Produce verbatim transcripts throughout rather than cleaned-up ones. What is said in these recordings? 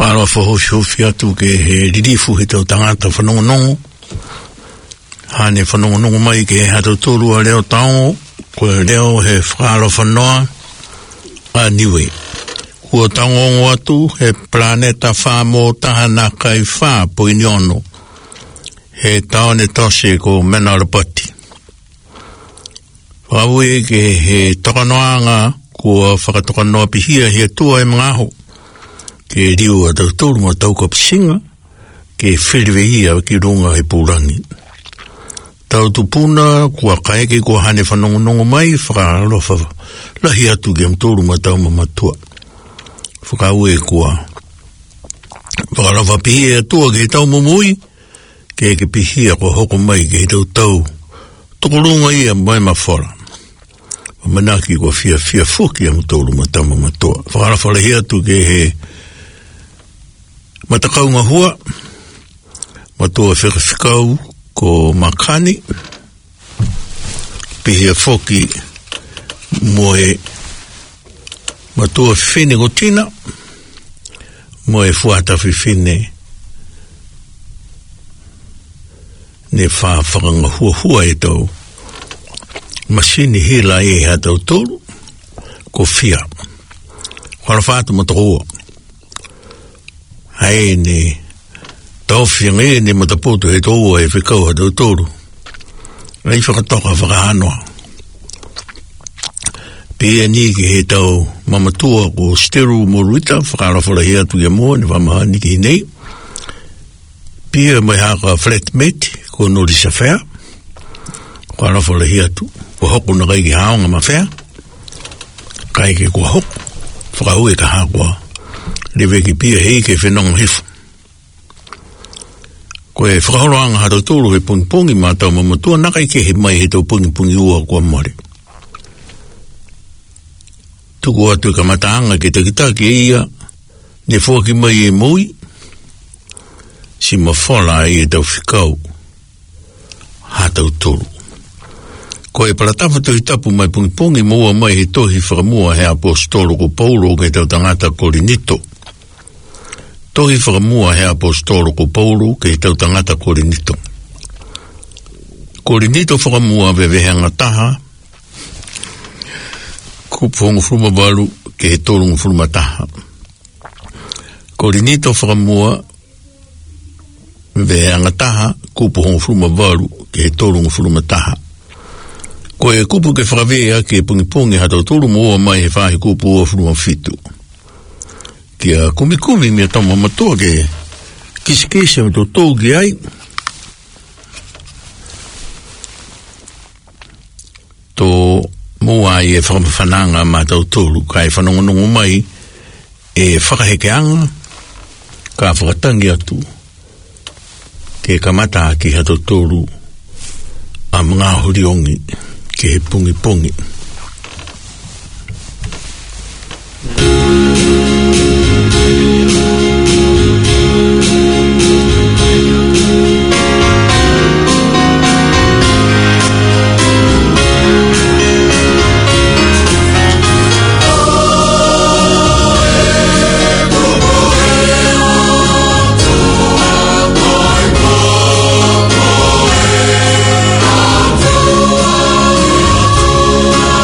Whāroa whahofi hofi atu ke he ririfu he tau tangata whanongonongo. Hane whanongonongo mai ke he hato tōrua leo taongo, koe leo he whāroa whanoa a niwe. Kua taongongo atu he planeta whā mō tahana kai whā poini ono. He taone tose ko Menarapati. Whaue ke he tokanoanga kua whakatokanoa pihia he tua e mga aho. Ke riu a tau tōru ma tau ka pisinga, ke whiriwehia ki runga he pūrangi. Tau tupuna, kua kaeke kua hane whanongonongo mai, whakarofa lahi atu ke mtōru ma tau mamatua. Whakaue kua whakarofa pihia tua ke tau mumui, ke ke pihia kua hoko mai ke tau tau. Tokorunga ia mai mawhara. Manaki kua fia fia fuki a mtōru ma tau mamatua. Whakarofa lahi atu ke he matakaunga hua, matua whikawhikau ko Makani, pihia whoki moe matua whiwhine ko Tina, moe fuata whiwhine ne wha whakanga hua hua e tau, masini hila e ha tau tōru, ko whia. Whara whātu matakaua. Hai ne tauwhianga e ne matapoto he tōua e whikau ha tau tōru. Rei whakatoka whakahanoa. Pea ni ki he tau mamatua ko Steru Moruita, whakarawhara hea tu ia mua, ne whamahani ki nei. Pea mai haka flatmate ko Norisa Whea. Whakarawhara hea tu. Ko hoko na kai ki haonga ma whea. Kai ke ko hoko. Whakahue ka hakoa. Lewe ki pia hei ke whenonga hifu. Koe whakahoroanga hato tōru he pungi pungi mā tau mamatua, nakai ke he mai he tau pungi pungi ua kua mare. Tuku atu ka mataanga ke takita ki ia, ne fuaki mai e mui, si mawhala e tau whikau, hatau tōru. Koe paratafa tau tapu mai pungi pungi mua mai he tohi whakamua he apostolo ko Paulo ke tau tangata Korinito. Tohi whakamua he apostolo ko Paulo ke tau tangata Korinito. Korinito whakamua vevehanga taha, ko pongu fruma baru ke he tōrungu fruma taha. Korinito whakamua vevehanga taha, ko pongu fruma baru ke he tōrungu fruma taha. Ko e kupu ke whakawea ke pungipungi hatau tōru mua mai he whahi kupu ua fruma fitu. Kia kumi kumi mea tau mamatua ke kisi kisi me tō tōu ki ai. Tō mua i e whakamawhananga ma tau tōru kai whanongonongo mai e whakahekeanga ka whakatangi atu ke kamata ki hatau tōru a mga horiongi ke he pungi pungi. Oh,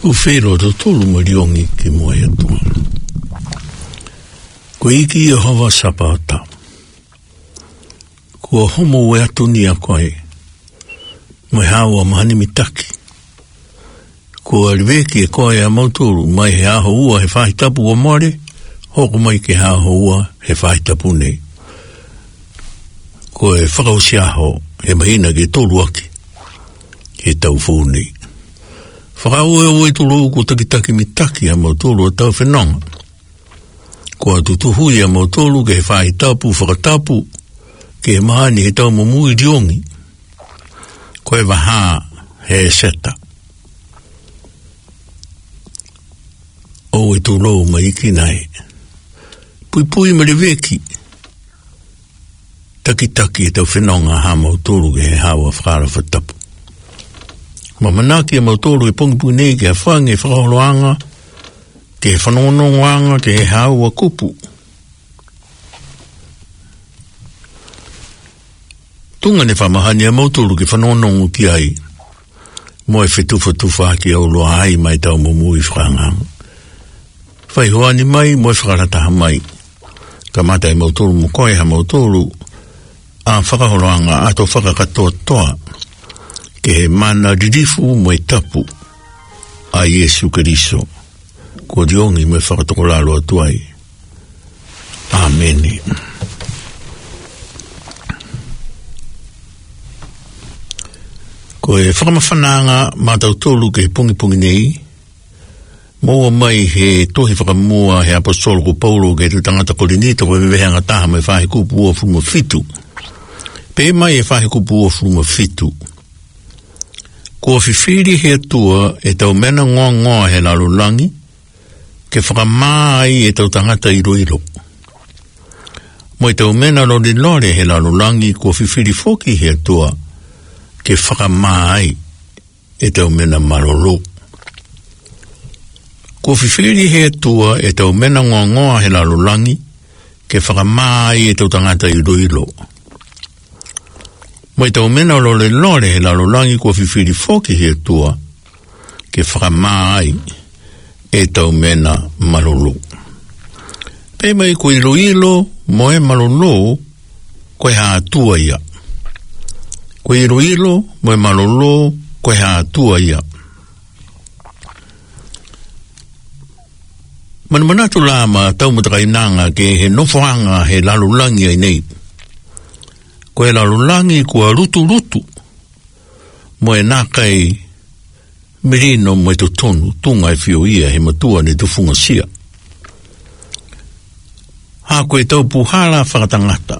Ufero to tolu mariongi ki moe atua. Ko iki e hova sapata. Kua homo we atuni a koe. Mai hawa mahani mitaki. Kua riveki e koe a mauturu. Mai he aho ua he whahitapu o more. Hoko mai ke aho ua he whahitapu nei. Ko e whakausi aho he mahina ke tolu aki. He tau fuu nei. Whakau e oi tulu ko takitaki mitaki a mautolu a tau whenonga. Ko a tutuhui a mautolu ke he whahitapu, whakatapu, ke he mahani he tau mamui riongi. Ko e waha he seta. O e tulu ma iki nai. Pui pui ma reveki. Takitaki e tau whenonga ha mautolu ke he hawa whakara whatapu. Ma manaki e mautolu e pongipu nei ke a whange e whakaholoanga, ke he whanonongoanga, ke he haua kupu. Tunga ne whamahani a mautolu ke whanonongo ki ai, mo e whetuwhatuwha ki au loa ai mai tau mumui whangang. Whai hoani mai, mo e whakarataha mai. Ka mata e mautolu mo koe ha mautolu, a whakaholoanga ato whakakatoa toa, ke he mana ririfu mo e tapu a Yesu Keriso. Ko riongi mo e whakatokolalo atuai. Amene. Ko e whakamawhananga mātautolu ke he pungi pungi nei. Moa mai he tohi whakamua he apostolo ko Paulo ke tu tangata korinita ko e wehanga taha mai whahe kupu ua fuma fitu. Pe mai e whahe kupu ua fuma fitu. Ko whiwhiri he atua e tau mena ngoa ngoa he lalulangi, ke whakamai e tau tangata iro iro. Mo e tau mena lori lore he lalulangi, ko whiwhiri foki he atua, ke whakamai e tau mena malolo. Ko whiwhiri he atua e tau mena ngoa ngoa he lalulangi, ke whakamai e tau tangata iro iro. Mai tau mena lore lore he lalulangi ko whiwhiri foki he tua ke whakamai e tau mena malolo. Pe mai ko ilo ilo mo e malolo ko e haa tua ia. Ko ilo ilo mo e malolo ko e haa tua ia. Manamanatu lama tau matakainanga ke he nofoanga he lalulangi ai nei. Ko e lalulangi kua rutu rutu. Mo e nākai mirino mo e tonu tunga e whio ia he matua ne tufunga sia. Ha ko e tau puhala whakatangata.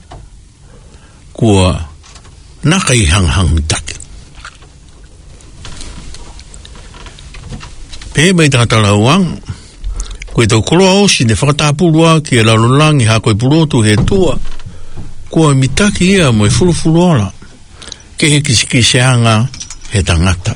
Kua nākai hanghang mitaki. Pe mai tātala uang. Ko e tau koroa osi ne whakatapurua ki e lalulangi ha ko e purotu he tua. Kua mitaki ia mo e fulufulola, ke he kisikisianga he tangata.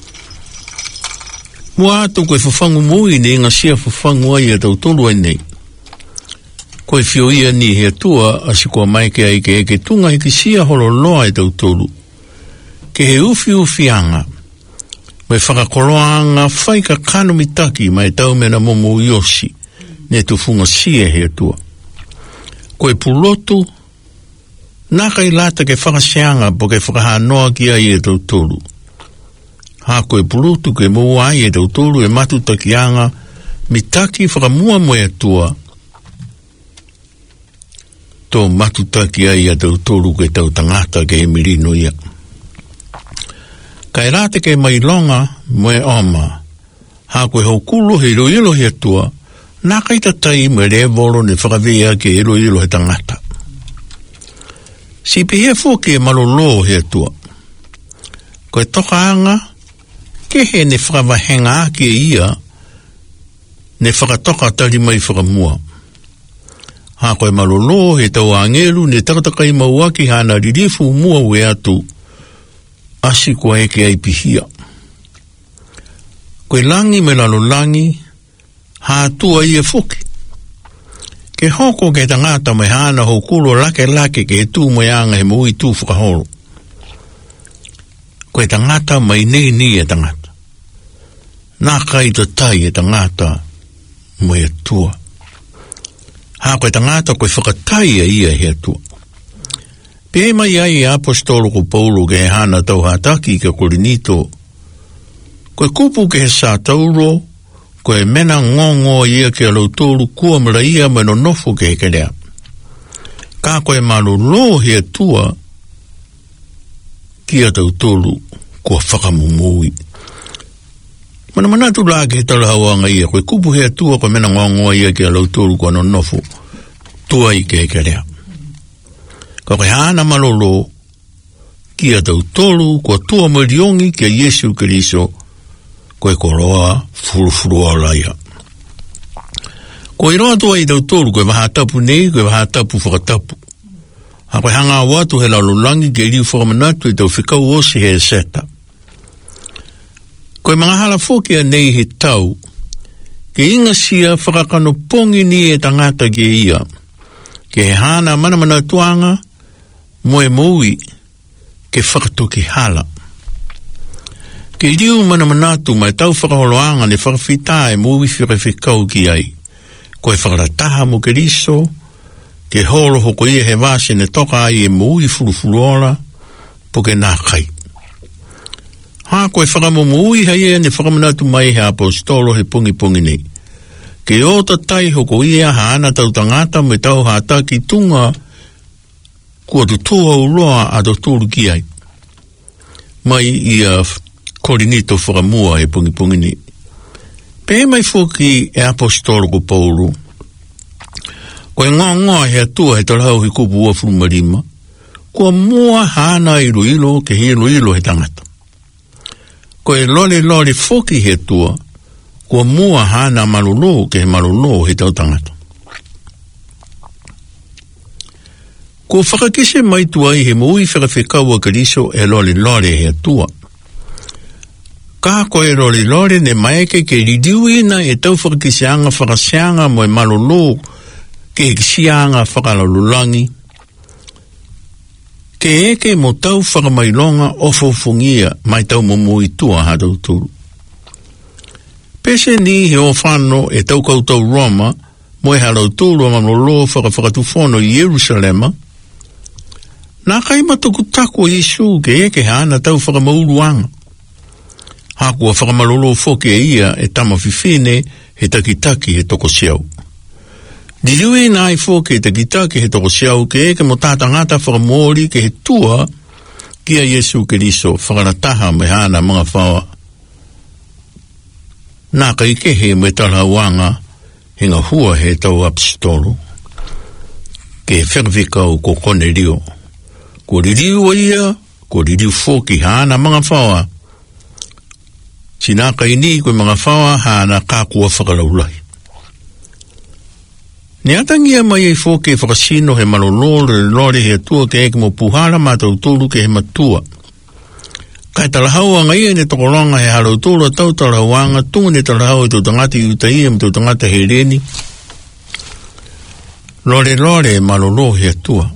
Mua atu koe whawhangu mui ne inga sia whawhangu ai e tau tolu ai nei. Koe whio ia ni he tua asi kua mai ke ai ke eke tunga he kisia holo loa e tau tolu. Ke he ufi ufianga, mai whakakoloanga whaika kano mitaki mai tau mena momo yosi ne tufunga sia he tua. Koe pulotu, naka i lata ke whakaseanga po ke whakahanoa ki ai e tau tolu. Ha koe purutu ke mua ai e tau tolu e matuta ki anga mitaki whakamua moe atua. Tō matuta ki ai e tau tolu ke tau tangata ke e mirino ia. Kai lata ke mai longa moe oma. Ha koe hokulu he ilo ilo he atua. Naka i tatai me re volo ne whakavea ke ilo ilo he tangata. Si pe fo ke malolo he tua. Ko toka anga ke he ne whakawahenga ke ia ne whakatoka tari mai whakamua. Ha koe malolo he tau angelu ne takatakai maua ki hana ririfu mua we atu asi koe ke ai pihia. Koe langi me lalolangi ha tua ia foki. Ke hoko ke tangata mai hana hokulo lake lake ke tu mai anga he mui tu whakaholo. Koe tangata mai nei ni e tangata. Nā kai ta tai e tangata mo e tua. Ha koe tangata koe whakatai e ia he tua. Pe mai ai e apostolo ko Paulo ke he hana tau hataki ke Korinito. Koe kupu ke he sā tauro, koe mena ngongo ia ke alau tolu kua mara ia me no nofo ke he kerea. Ka koe malu lo he tua kia tau tolu kua whakamumui. Mana mana tu la ke tala hawanga ia, koe kupu he tua koe mena ngongo ia ke alau tolu kua no nofo tua i ke he kerea. Ka koe hana malolo kia tau tolu kua tua mariongi kia Yesu Keriso koe koroa furufuru alaia. Koe roa tua i tau tolu koe waha tapu nei, koe waha tapu whakatapu. Ha koe hanga watu he lalulangi ke iriu whakamanatu i tau whikau osi he seta. Koe mga hala whokia nei he tau, ke inga sia whakakano pongi ni e tangata ke ia, ke he hana manamana tuanga, moe moui, ke whakatoki hala. Ke iriu manamanatu mai tau whakaholoanga ne whakawhita e moui whikawhikau ki ai. Koe whakarataha mo ke riso, ke holo hoko ia he vase ne toka ai e moui furufurola, po ke nā kai. Ha koe whakamo moui hei e ne whakamanatu mai he apostolo he pungi pungi nei. Ke o ta tai hoko ia haana tau tangata me tau hata ki tunga kua tu toa uloa a to tūru ki ai. Mai ia Korinito whakamua e pungi pungi nei. Pe mai whoki e apostolo ko Paulo. Koe ngā ngā he atua he tarau he kupu ua furumarima. Kua mua hana ilo ilo ke he ilo ilo he tangata. Koe lole lole whoki he atua. Kua mua hana malolo ke he malolo he tau tangata. Kua whakakise mai tuai he moui whakawhikaua Keriso e lole lole he atua. Ka koe lore lore ne maeke ke ridiuina e tau whakakisianga whakasianga mo e malolo ke kisianga whakalalulangi. Ke eke mo tau whakamailonga o fofungia mai tau momo i tua hatau turu. Pese ni he o whano e tau kautau Roma mo e halau turu a malolo whakawhakatufono i Yerusalema. Nā kai matuku tako Yesu ke eke hana tau whakamauruanga. Hakua whakamalolo whoke e ia e tama whiwhine he takitaki he toko siau. Niriui nai whoke he takitaki he toko siau ke eke mo tātangata whakamori ke he tua kia Yesu Keriso whakarataha me hana mga whawa. Nā kai ke he me tala wanga he ngā hua he tau apostolo. Ke he whakawhikau ko kone rio. Ko ririu ia, ko ririu whoke hana mga whawa. Sina kai ni koe mga whawa hana kākua whakalaulai. Ni atangia mai e whoke whakasino he malolore lore he atua ke eke mo puhara mātau tolu ke he matua. Kai talahaua ngai e ne tokolonga he halau tolu a tau talahauanga tunga ne talahau e tau tangata i utaia me tau tangata he reni. Lore lore malolo he atua.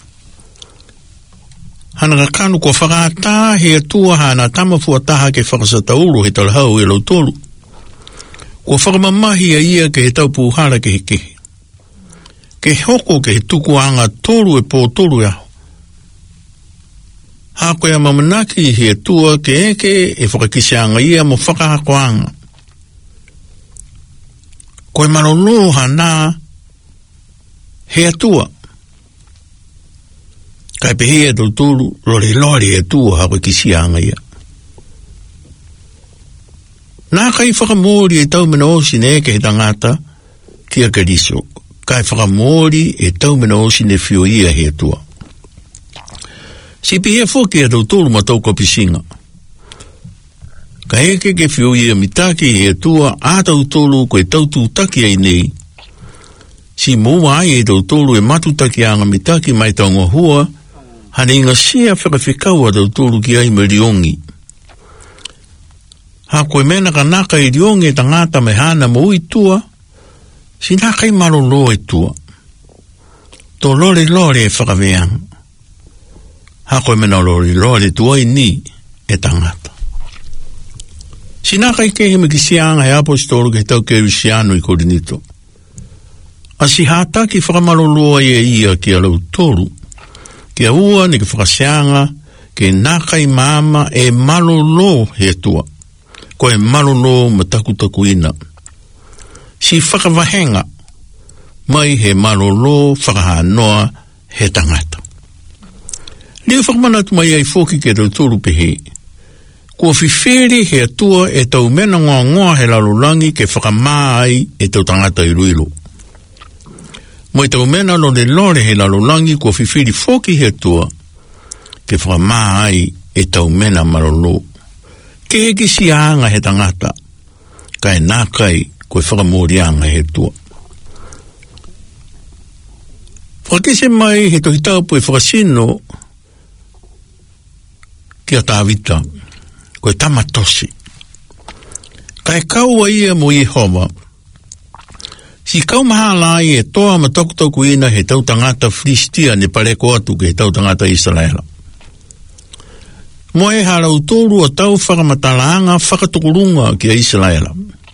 Hana ka kanu kua whakata he atua hana tamafua taha ke whakasatauru he talahau e lau tolu. Kua whakamamahi a ia ke he tau puhara ke he kehe. Ke hoko ke he tukuanga tolu e pō tolu aho. Ha koe a mamanaki he atua ke eke e whakakisianga ia mo whakahakoanga. Koe malolo hana he atua. Kai pehea tau tolu, lori lori e tua hawe kisianga ia. Nā kai whakamori e tau mena osi ne ke he tangata kia Keriso. Kai whakamori e tau mena osi ne whio ia he tua. Si pehea whoke e tau tolu ma tau kopisinga. Kai eke ke whio ia mitaki he tua a tau tolu koe tau tūtaki ai nei. Si mua ai e tau tolu e matutaki anga mitaki mai tau ngahua, hane inga sia whakawhikaua tau tolu ki ai me riongi. Ha koe mena ka naka i riongi e tangata me hana mo ui tua, si naka i malolo e tua. To lore lore e whakaweanga. Ha koe mena lore lore tua i ni e tangata. Sinaka i kehe me ki sianga he apostolo ke tau ke Luciano i Korinito. A si hata ki whakamaloloa ia ia ki a lau toru, ki a ua ni ki whakasianga ke naka i mama e malolo he tua, ko e malolo matakutaku ina. Si whakavahenga, mai he malolo whakahanoa he tangata. Leo whakamanatu mai ai whoki ke tau toru pehe, kua whiwhere he atua e tau mena ngoa ngoa he lalulangi ke whakamaa ai e tau tangata i ruilo. Mo e tau mena lo le lore he lalulangi kua whiwhere whoki he atua ke whakamaa ai e tau mena marolo. Ke heki si aanga he tangata, ka e nākai koe whakamorianga he atua. Whakese mai he tohi taupu e whakasino ki a tāwita. Koe tamatosi. Kai kaua ia mo Yehova. Si kau mahala ai e toa matokutoku ina he tau tangata Filistia ne pareko atu ke he tau tangata Israela. Mo e hara utoru o tau whakamatalaanga whakatukurunga ki a Israela.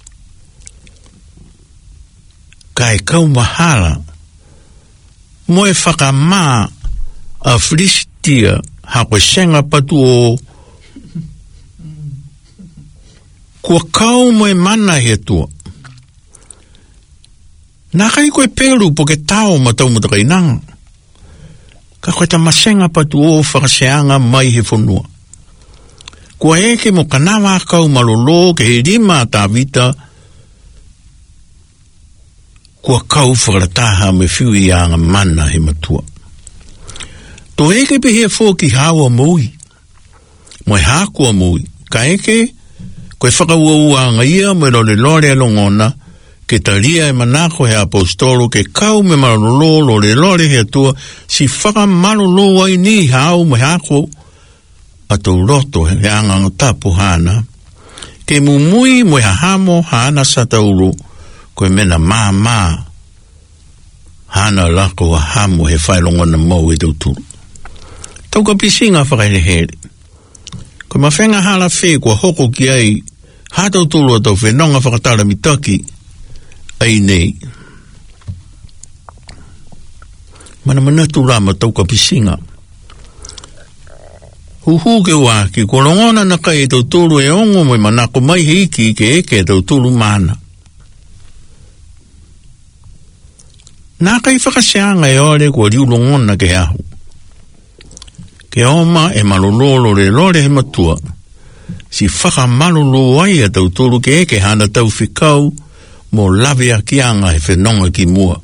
Kai kau mahala mo e whakamaa a Filistia hako senga patu o kua kau mo e mana he tua. Nā kai koe peru po ke tau matau matakai nanga. Ka koe ta masenga patu o whakaseanga mai he whanua. Kua eke mo kanawa kau malolo ke he rima tā vita kua kau whakarataha me whiui anga mana he matua. Tō eke pe hea fōki hawa mui. Mo e hākua mui. Ka eke koe whakaua anga ia me lore lore alongona ke taria e manako he apostolo ke kau me malolo lore lore he atua si whakamalolo ai ni hau me hako ato roto he anga tapu hana ke mumui mo hahamo hana satauro koe mena maa maa hana lako hamo he whailongona mau e tauturu. Tau ka pisinga whakaile here. Koe mawhenga hala whe kua hoko ki ai hātau tulu atau whenonga whakatara mitaki ai nei. Mana manatu rama tau ka pisinga. Huhu ke wā ki kolongona na kai e tau tulu e ongo mai manako mai hiki ke eke e tau tulu mana. Nā kai whakaseanga e ore kua riulongona ke ahu. Ke oma e malololo le lore he matua. Si whakamalo ai a tau tolu ke eke hana tau whikau mo lawe a kianga he whenonga ki mua.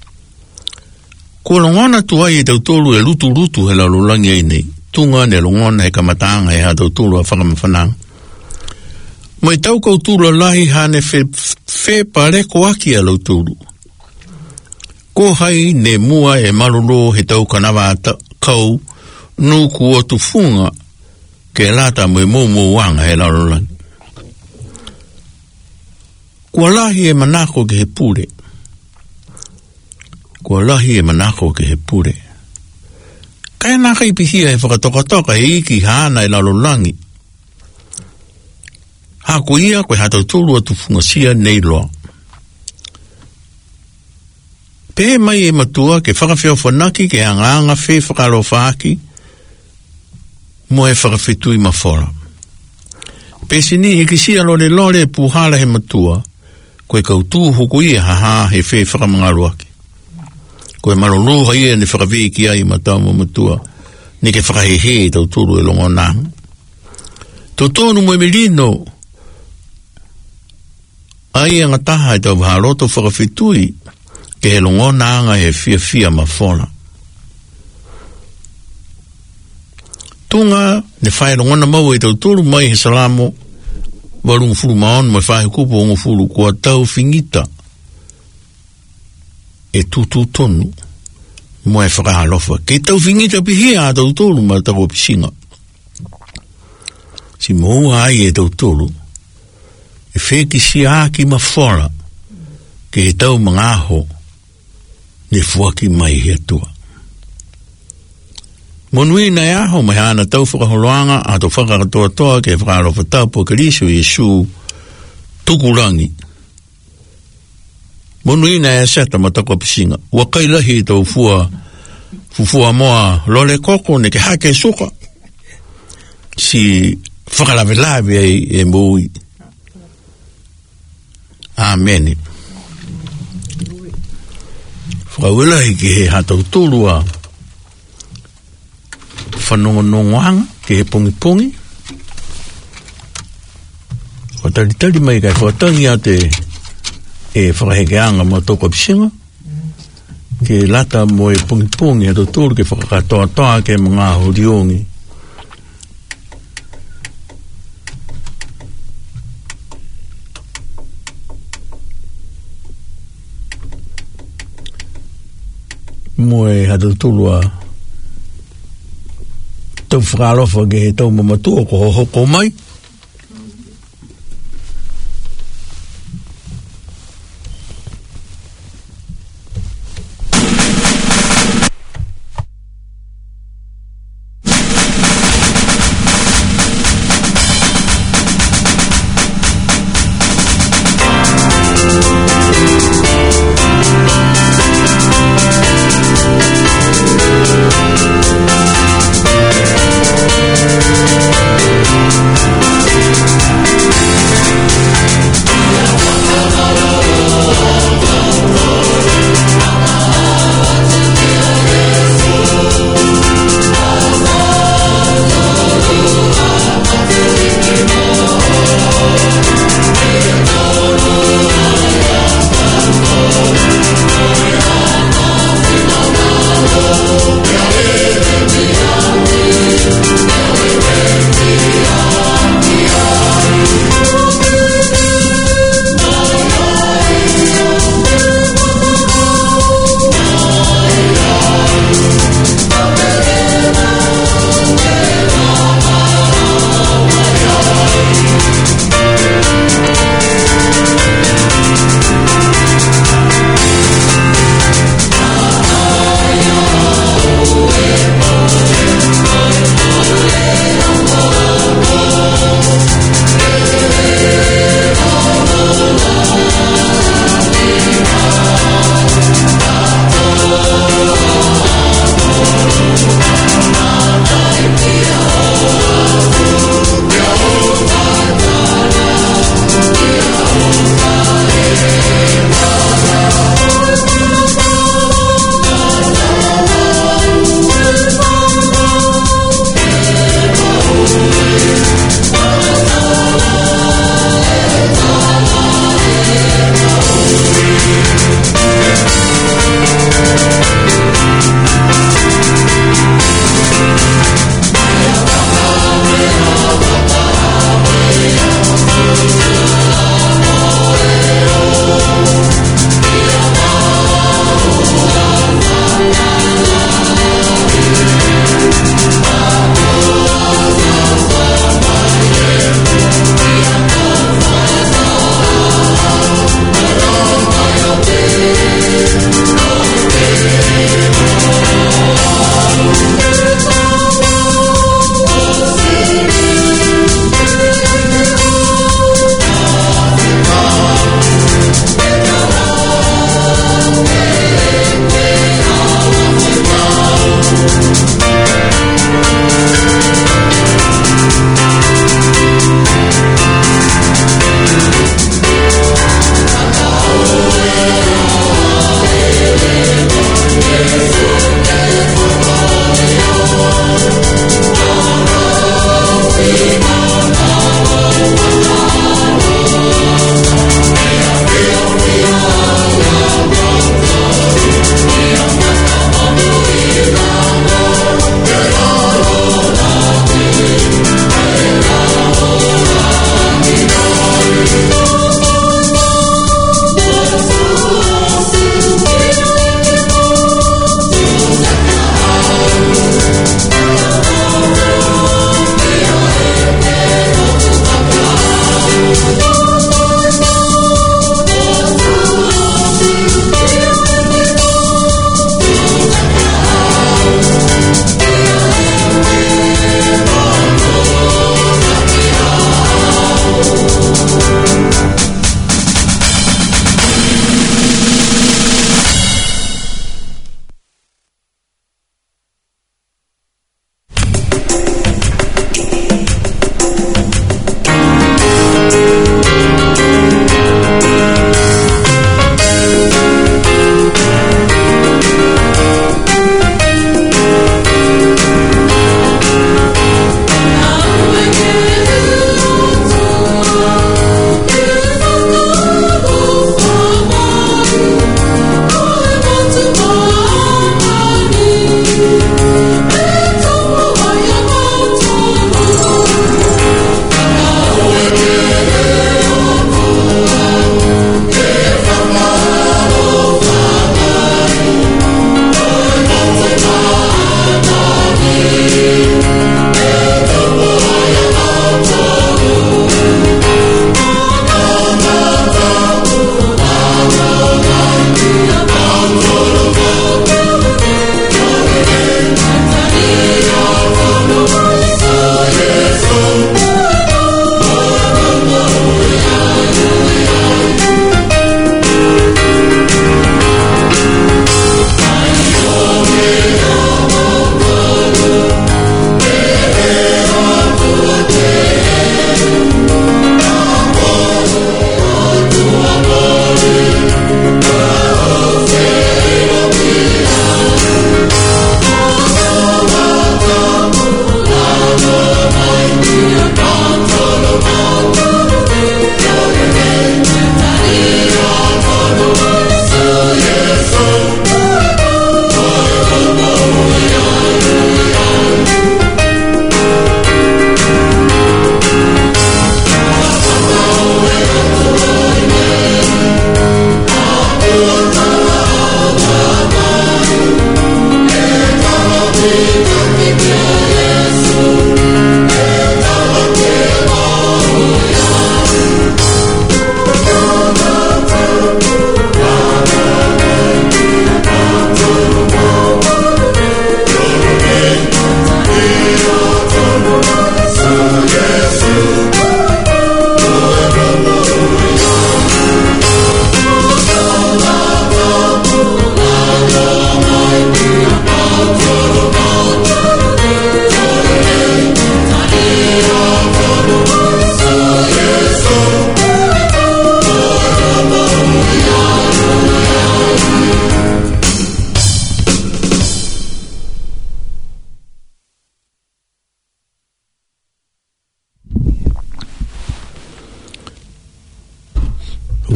Ko longona tu ai e tau tolu e lutu lutu he lalulangi ai nei. Tunga ne longona he kamatanga e ha tau tolu a whakamawhanang. Mo i tau kau tulu lahi hane whe, whe pareko aki a lau tulu. Ko hai ne mua e malolo he tau kanawa kau nuku o tu funga ke lata mo e momo wanga he larolangi. Kua lahi e manako ke he pure. Kua lahi e manako ke he pure. Kai naka i pihia e whakatokatoka e iki hana e larolangi. Hako ia koe hatau tulu atu funga sia nei loa. Pe mai e matua ke whakawhia whanaki ke anganga whe whakalo whaaki mo e whakawhitui mawhora. Pesi ni he kisia lore lore puhala he matua, koe kautu huku ia haha he whe whakamangaruaki. Koe maroloha ia ne whakawiki ai matau mo matua, ne ke whakahehe tau turu e longo nang. Tau tonu mo e melino, ai anga taha e tau waharoto whakawhitui, ke he longo nanga he fia fia mawhora. Tunga ne whae rongona mau e tau tolu mai he salamo warungu furu maon mai whae kupo ongo furu kua tau fingita e tutu tonu mo e whakahalofa ke tau fingita pihia a tau tolu ma tau pisinga si moua ai e tau tolu e wheki si aki ma fora ke he tau mangaho ne fuaki mai he atua. Monui na yaho mai hana tau whakaholoanga a tau whakatoa toa ke whakaro whatau po karisu Yesu tukurangi. Monu ina e seta matako pisinga. Wakailahi tau fua, fufua moa lole koko ne ke hake suka. Si whakalawelawe e, e mui. Amen. Whakawelahi ki he hatau tūrua. Whanongonongoanga ki he pungi pungi. Whataritari mai kai whatangi a te e whakahekeanga mo toko pisinga. Ke lata mo e pungi pungi a tau tūru ke whakatoa toa ke mga horiongi. Mo e hatau tūrua tau whakalofa ke he tau mamatua ko hoko mai.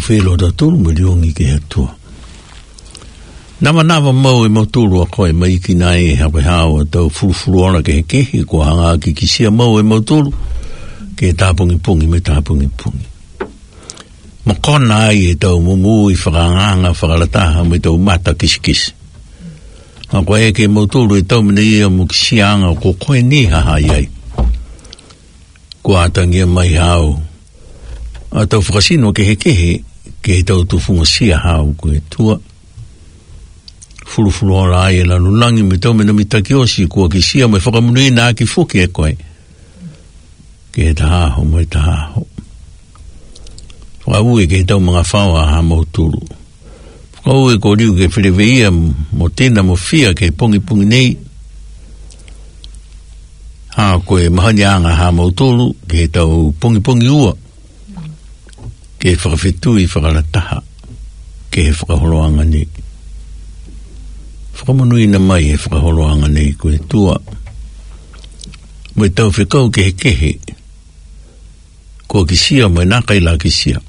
whelo da tolu miliongi ke hatua. Nama nawa mau e mautulu a koe mai ki nai e hape hao tau furufuru ona ke he kehi ko hanga ki kisia mau e mautulu ke tāpungi pungi me tāpungi pungi. Ma kona ai e tau mumu i whakanganga whakalataha me tau mata kisikisi. Ma koe e ke mautulu e tau mene ia mu kisianga ko koe ni haha iai. Ko atangia mai hao. A tau whakasino ke he kehe ke he tau tufunga sia hao koe tua. Fulu-fulu ora ai e lanu langi me tau mena mitaki osi kua ki sia mai whakamunu ina aki fuki e koe. Ke he tahaho mai tahaho. Whakaue ke he tau mga whaua ha mautulu. Whakaue ko riu ke whireweia mo tēnā mo fia ke pongi pongi nei. Ha koe mahani anga ha mautulu ke he tau pongi pongi ua. Ke he whakawhetui whakalataha. Ke he whakaholoanga nei. Whakamanui na mai he whakaholoanga nei koe tua. Mai tau whikau ke he kehe. Ko ki sia mai nākai la ki sia.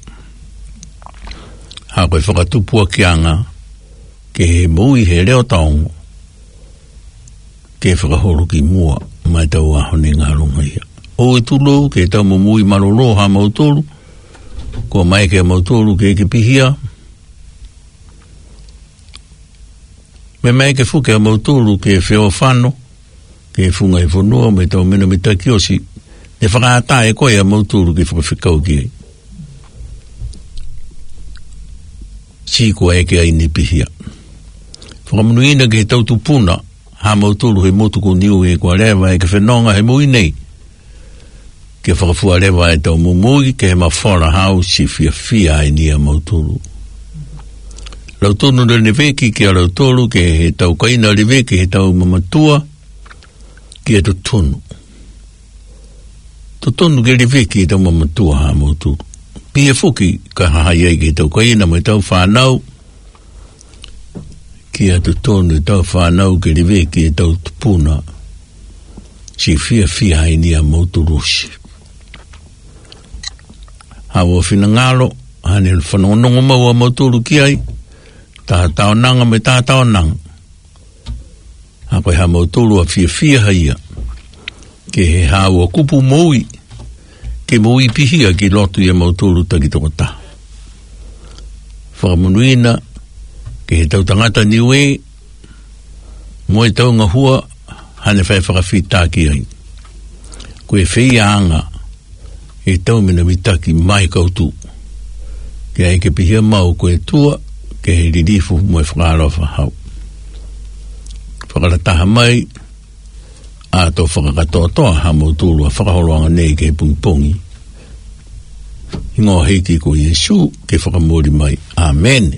Ha koe whakatupua ki anga. Ke he mui he reo taongo. Ke he whakaholo ki mua. Mai tau ahone ngā runga ia. O e tulo ke tau mui maroro ha mautolu. Ko mai ke mautolu ke ke pihia. Me mai ke fuke a mautulu ke wheo whano, ke funga i whanua, me tau mena me taki osi, ne whakaata e koe a mautulu ke whakawhikau ki ei. Siko e ke ai ni pihia. Whakamunuina ke he tautu puna, ha mautulu he motuku niu e kua rewa e ke whenonga he mui nei. Ke whakafua rewa e tau mumui, ke he mawhora hau si fia fia e ni a mautulu. Lau tonu le neveki ki a lau tolu ke he tau kaina leveki he tau mamatua ki a tu tonu. Tu tonu ke leveki he tau mamatua ha mauturu. Pia fuki ka hahaiai ke he tau kaina mai tau whanau ki a tu tonu he tau whanau ke leveki he tau tupuna si fia fia hai ni a mauturusi. Hawa whina ngalo hane whanonongo mau a mauturu ki ai ta tau nanga me ta tau nanga. Hako ha mautulu a fia fia haia. Ke he hao a kupu moui. Ke moui pihia ki lotu i a mautulu taki toko ta. Whakamunuina, ke he tau tangata niwe, moe tau ngahua, hane whai whakawhita ki ai. Ko e whai anga, e tau mena mitaki mai kautu. Ke ai ke pihia mau ko e tua, ke he ririfu mo e whakarofa hau. Whakarataha mai, a tō whakakatoa toa ha mautulu a whakaholoanga nei ke he pungipongi. Hingo heiti ko Yesu ke whakamori mai. Amen.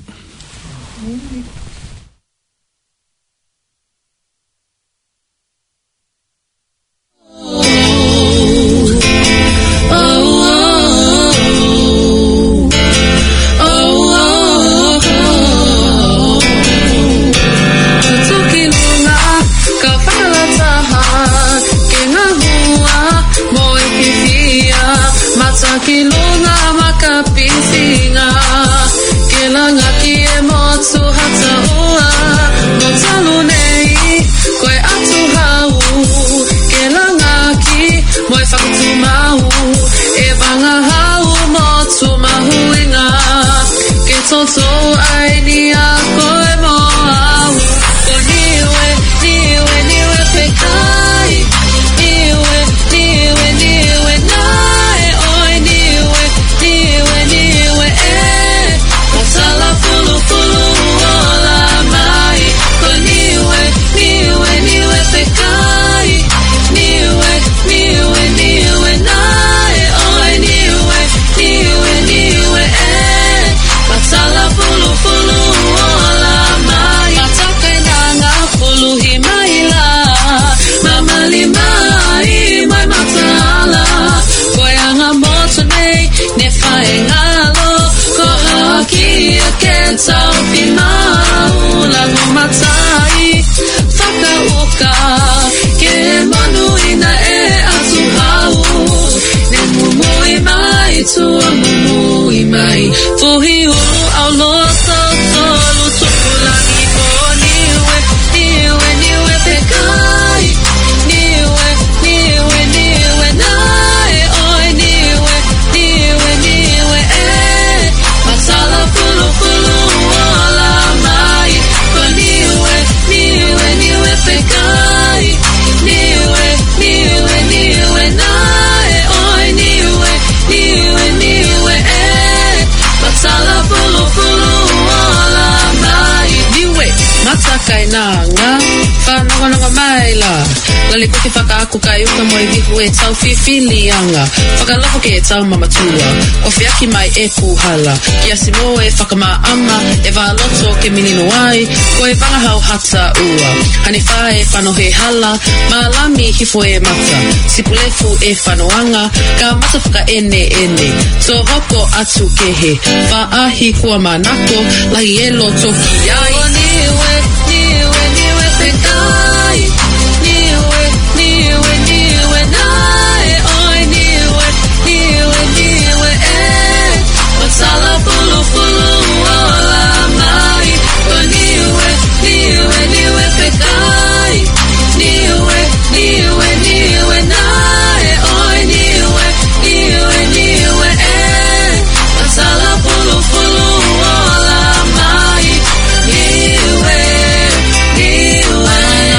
Uhi ulu au loto tolu tupulangi po niwe, niwe, niwe pekai. Niwe, niwe, niwe nai, oi niwe, niwe, niwe eh. Masala pulu pulu ola mai, po niwe, niwe, niwe pekai. Niwe, niwe, niwe nai, oi niwe, niwe, niwe eh. Masala pulu pulu ola mai. Niwe, matakai nanga, whanonga maila. Lali koke whakaaku kai uka mo i vihu e tau whiwhilianga. Whakaloko ke e tau mamatua. O whiaki mai e kuhala. Kia simo e whakamaama. E waloto ke minino ai. Ko e wangahau hata ua. Hani whae e whanohe hala. Malami hifo e mata. Sipulefu e whanoanga. Ka mata whaka ene ene. So hoko atu kehe. Whaahi kua manako. Lahi e lo toki ai. O niwe, niwe, niwe pekai. Niwe, niwe, niwe nai, oi niwe, niwe, niwe eh. Masala pulu pulu ola mai, o niwe, niwe, niwe pekai. Niwe, niwe, niwe nai, oi niwe, niwe, niwe eh. Masala pulu pulu ola mai, niwe, niwe.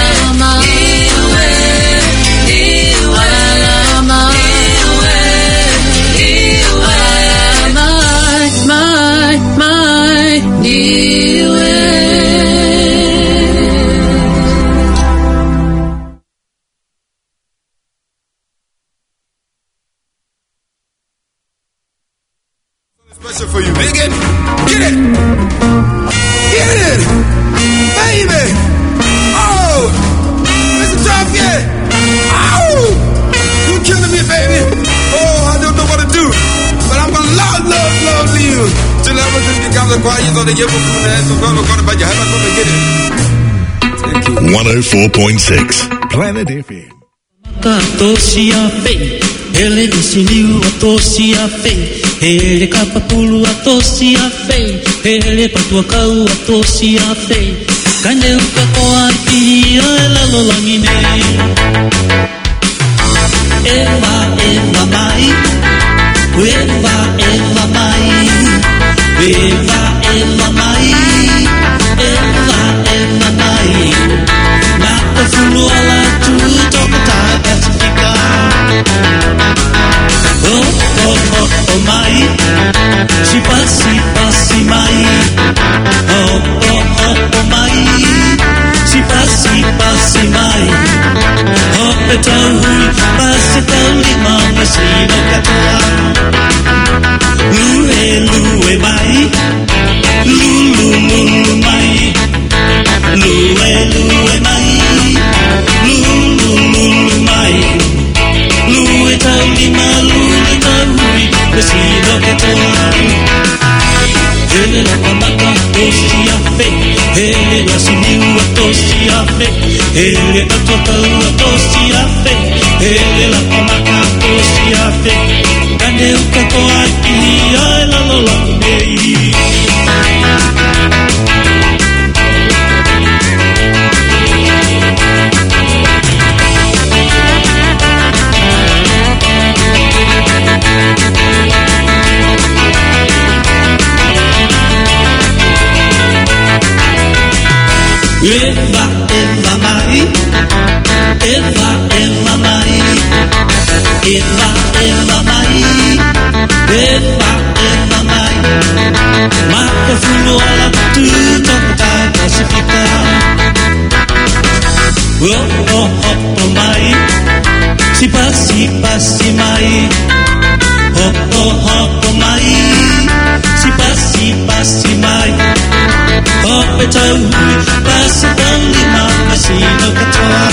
Special for you. Dig it. Get it. Get it. Baby. Oh. Mister Top, yeah. Oh. You killing me, baby. Oh, I don't know what to do. But I'm gonna love, love, love you. Till I was in the camera quiet on the year before the head. So I'm gonna buy your head. I'm gonna get it. one oh four point six Planet F M. Tosia fe, ele nisiniu a tosia fe, ele kapapulu a tosia fe, ele patuakau a tosia fe, kane uka koa ki ela lolangine. Eva, Eva mai, Eva, Eva mai, Eva, Eva mai, Eva, Eva mai. Naka fulu ala tu toka taka tika. Oh, oh, oh, oh mai, sipa, sipa, si mai. Oh, oh, oh, oh mai, sipa, sipa, si mai. Oh, petau hui, pasi tau lima, masino katoa. Lue, lue mai, lulu, lulu mai. Lue, lue mai, lulu, lulu mai. Lue tau lima, lue tau hui, masino katoa. Ele la pamaka, tosi a fe. Ele la siniu a tosi a fe. Ele a totau a tosi a fe. Ele la pamaka, tosi a fe. Kane uka koa ki a la lola nei. Eva, Eva mai, Eva, Eva mai, Eva, Eva mai, Eva, Eva mai. Maka fulu ala tu toka pasifika. Oh, oh, oh, oh mai, sipa, sipa, si mai. Oh, oh, oh, oh mai, sipa, sipa, si mai. Oh, petau hui, pasa tau lima, masino katoa.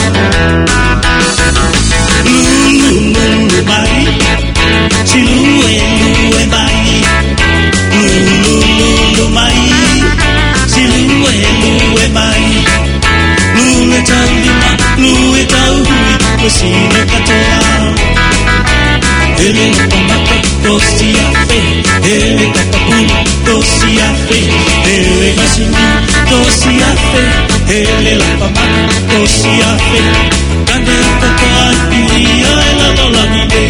Lulu, lulu mai, si lue, lue mai. Lulu, lulu mai, si lue, lue mai. Lue tau lima, lue tau hui, masino katoa. Ele kapamaka, tosi a fe, ele kapapulu, afe, ele masini, tosi afe, ele la pama, tosi afe, kande koko afi, ele la la mide.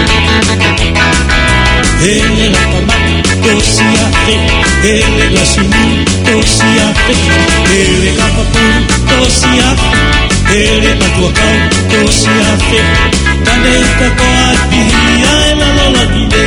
Ele la pama, tosi afe, ele la sini, tosi afe, ele la papu, tosi afe, ele la tuakau, tosi afe, kande koko afi, ele la la mide.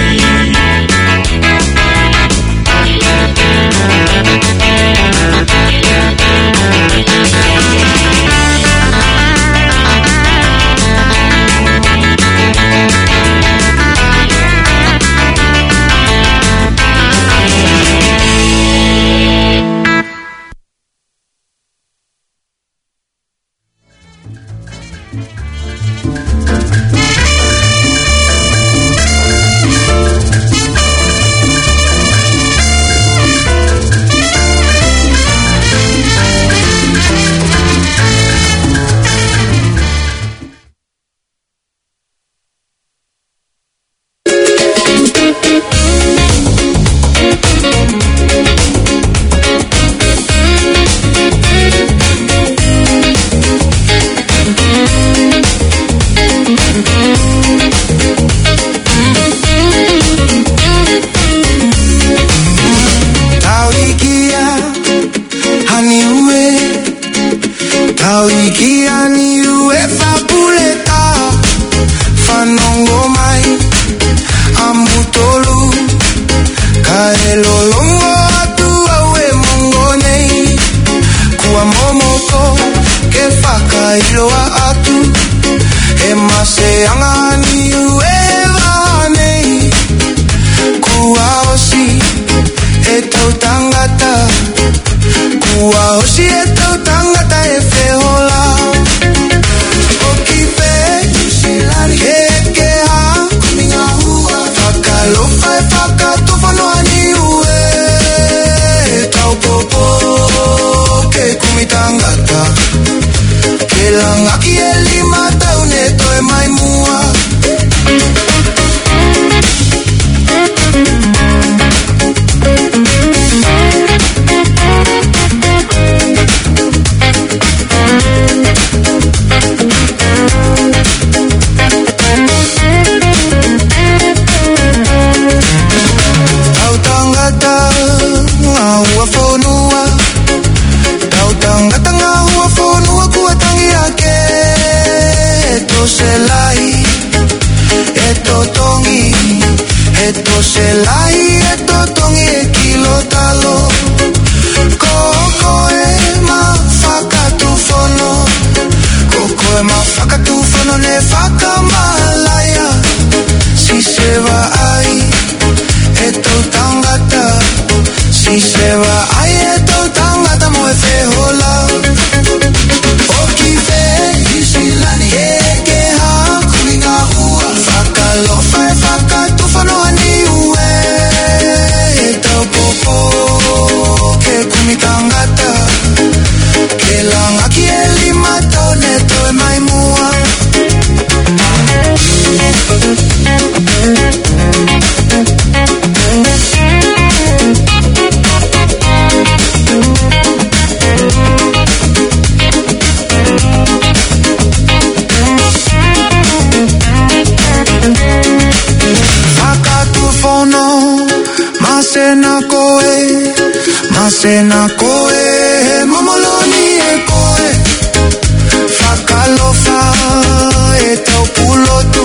Masena koe, momoloni e koe, fakalofa e tau pulotu,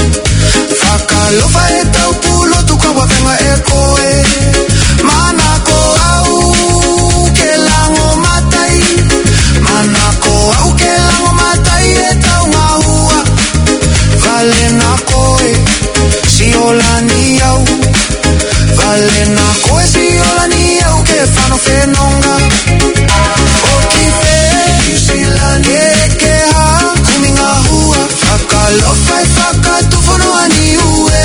fakalofa e tau pulotu kwa wapenga e koe, manako au ke lango matai, manako au ke lango matai e tau ngahua, vale na koe, si olani au, vale na koe si olani au ke fano fenonga, o kipe yusilani ke ha kuminga hua, fakalofa e fakatu fono ani ue,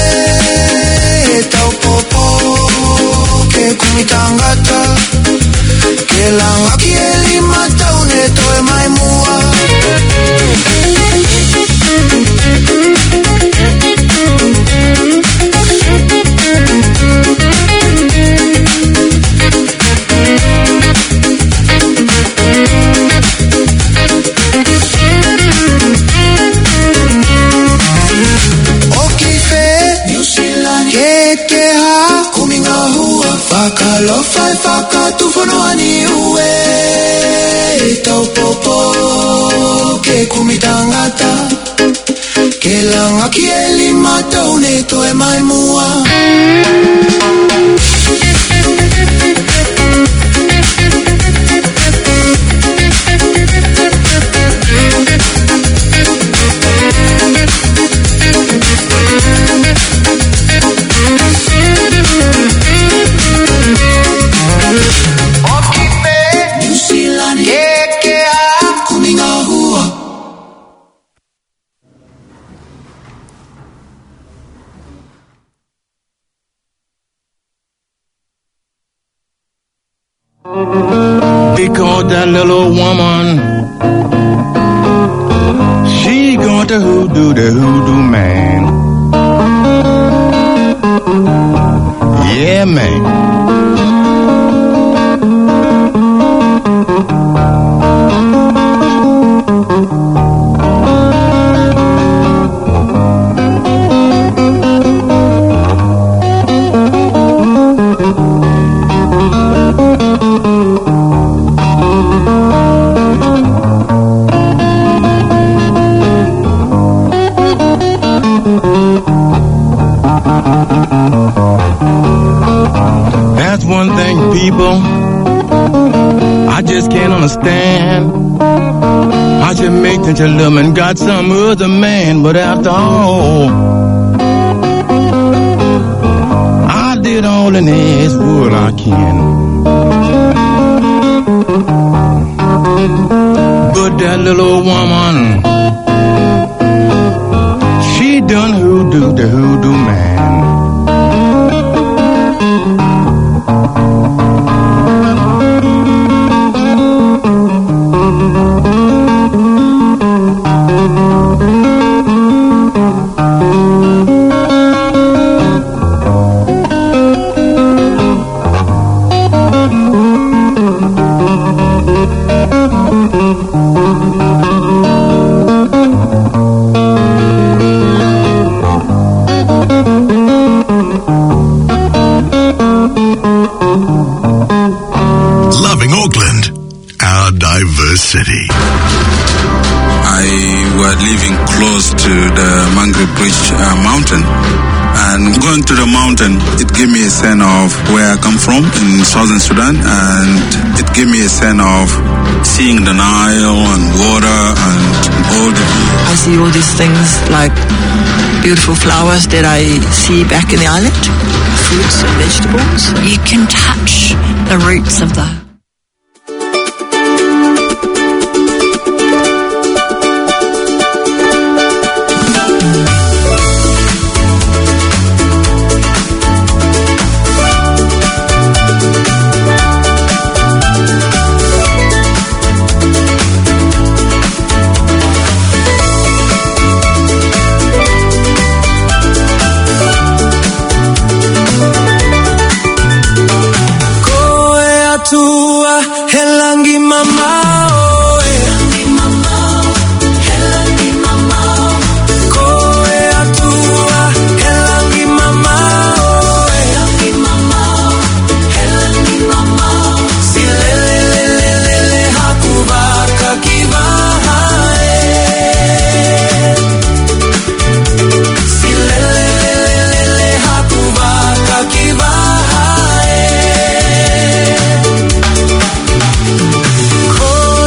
e tau popo ke kumitangata, ke langa ki e lima tau ne toe mai mua. tu fonoani ue tau popo ke kumitangata ke langa ki e lima tau ne to e mai mua. Because that little woman, she going to hoodoo the hoodoo man. Yeah, man. That's one thing, people, I just can't understand. How you make that your woman got some other man, but after all, I did all in this world I can. But that little woman, she done hoodoo the hoodoo man. City. I was living close to the Mangri Bridge uh, mountain, and going to the mountain, it gave me a sense of where I come from in southern Sudan, and it gave me a sense of seeing the Nile and water and all the... I see all these things like beautiful flowers that I see back in the island, fruits and vegetables. You can touch the roots of the Oh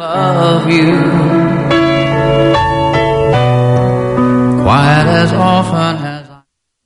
love you. Quite as often as I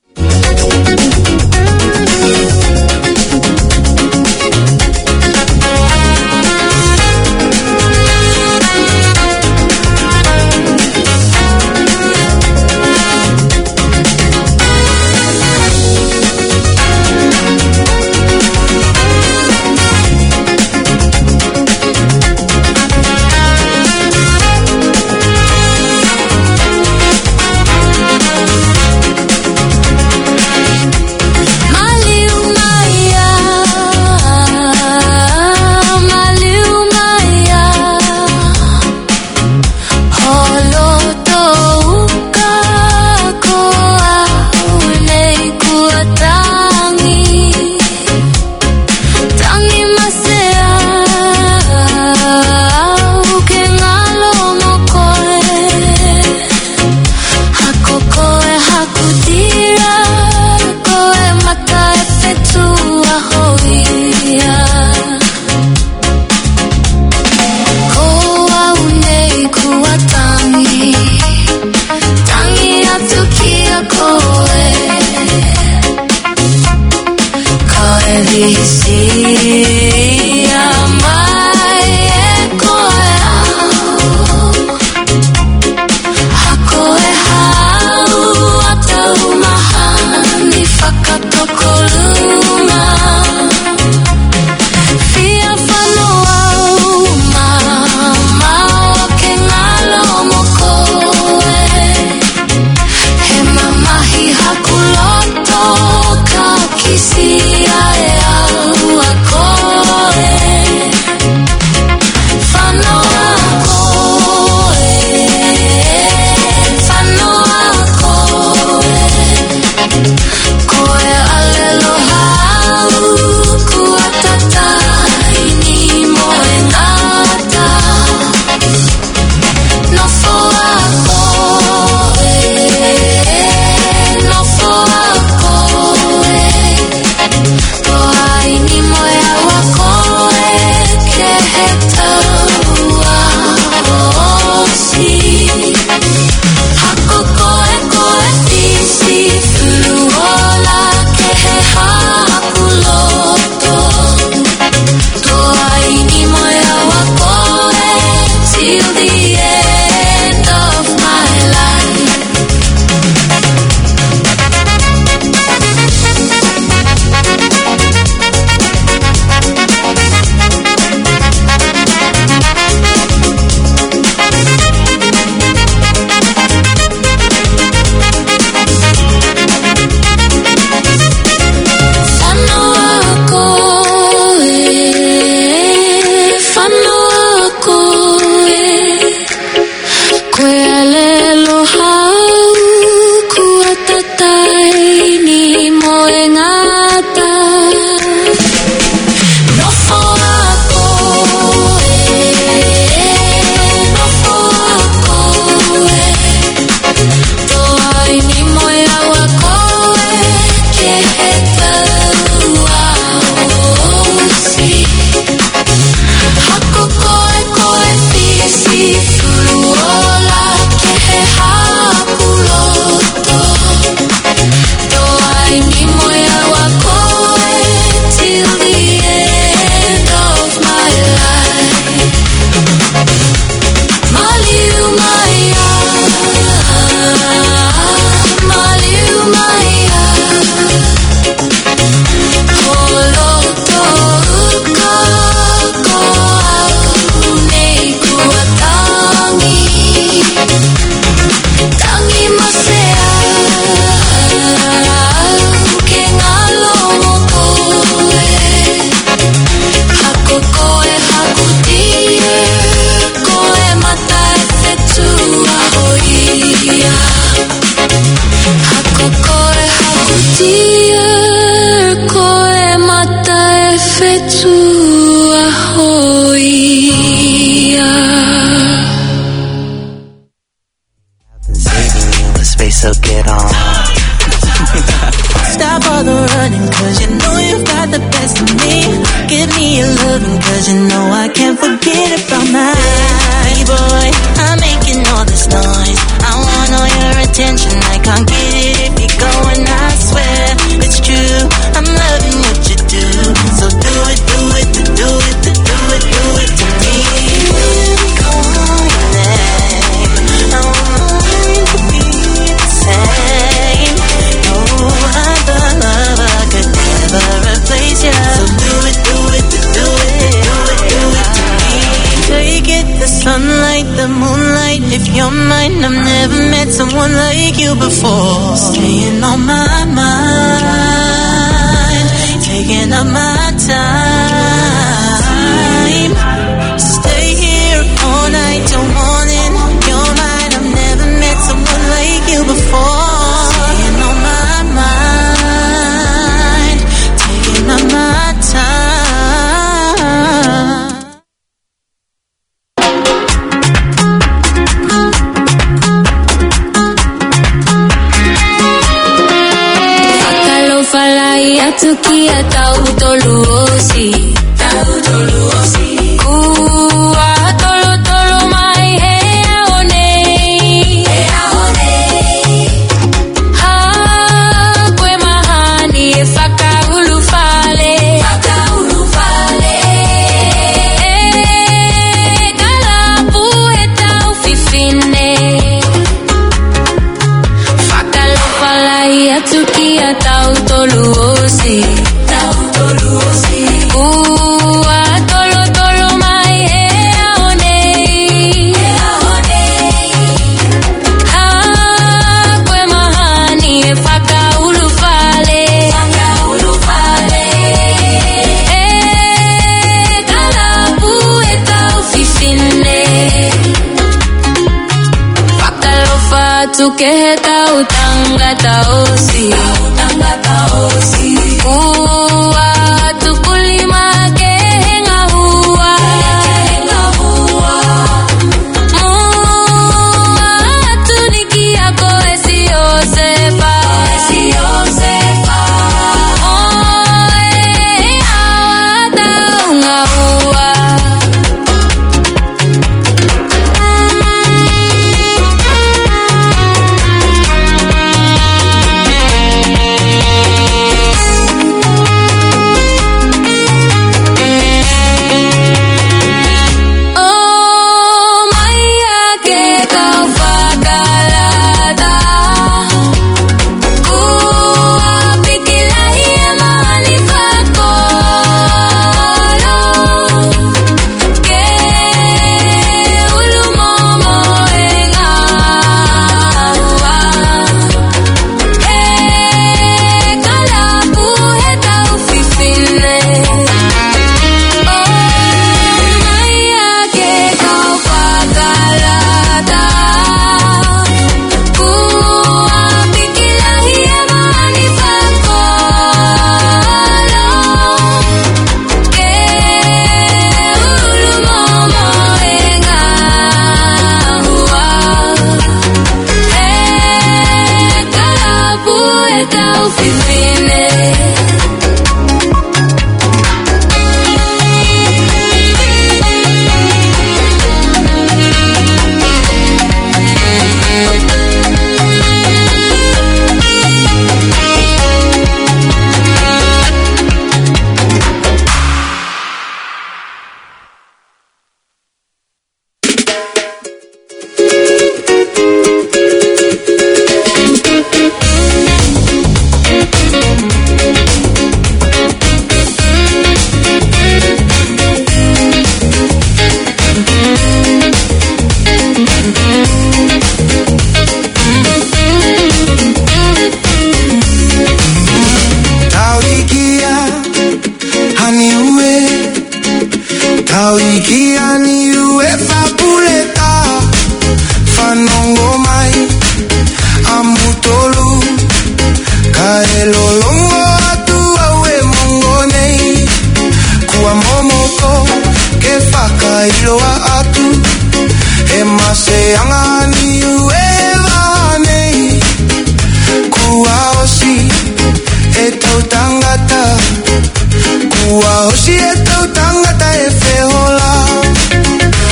so get on. Stop all the running, cause you know you've got the best of me. Give me your loving, cause you know I can't forget about mine. can't get it if you go, and I swear it's true. I'm loving what you do, so do it, do it, do it, do it, do it to me. Call your name, I want to be the same. No other lover could ever replace you. So do it, do it, do it, do it, do it to me. Take it, the sunlight, the moonlight. If you're mine, I've never met someone like you before. Staying on my mind, taking up my time. Stay here all night till morning. You're mine, I've never met someone like you before. Staying on my mind, taking up my time. Tukia tau toluosi, tau toluosi. Kua tolo tolo mai he aonei, he aonei. Ha kwe mahani e whakaulu fale, whakaulu fale. E kalapu he tau fifine. Whakalofa lai atukia tau toluosi. Tau toluosi. Ua tolo tolo mai he aonei, he aonei. Ha kwe mahani e whakaulu fale, whakaulu fale. E kalapu e tau fifine. Whakalofa atu ke he tau tangata osi, tau tangata osi. Ua tu kulima ke henga hua, henga hua. Mua tu niki ako esi osefa, esi osefa. Oe awa taunga hua.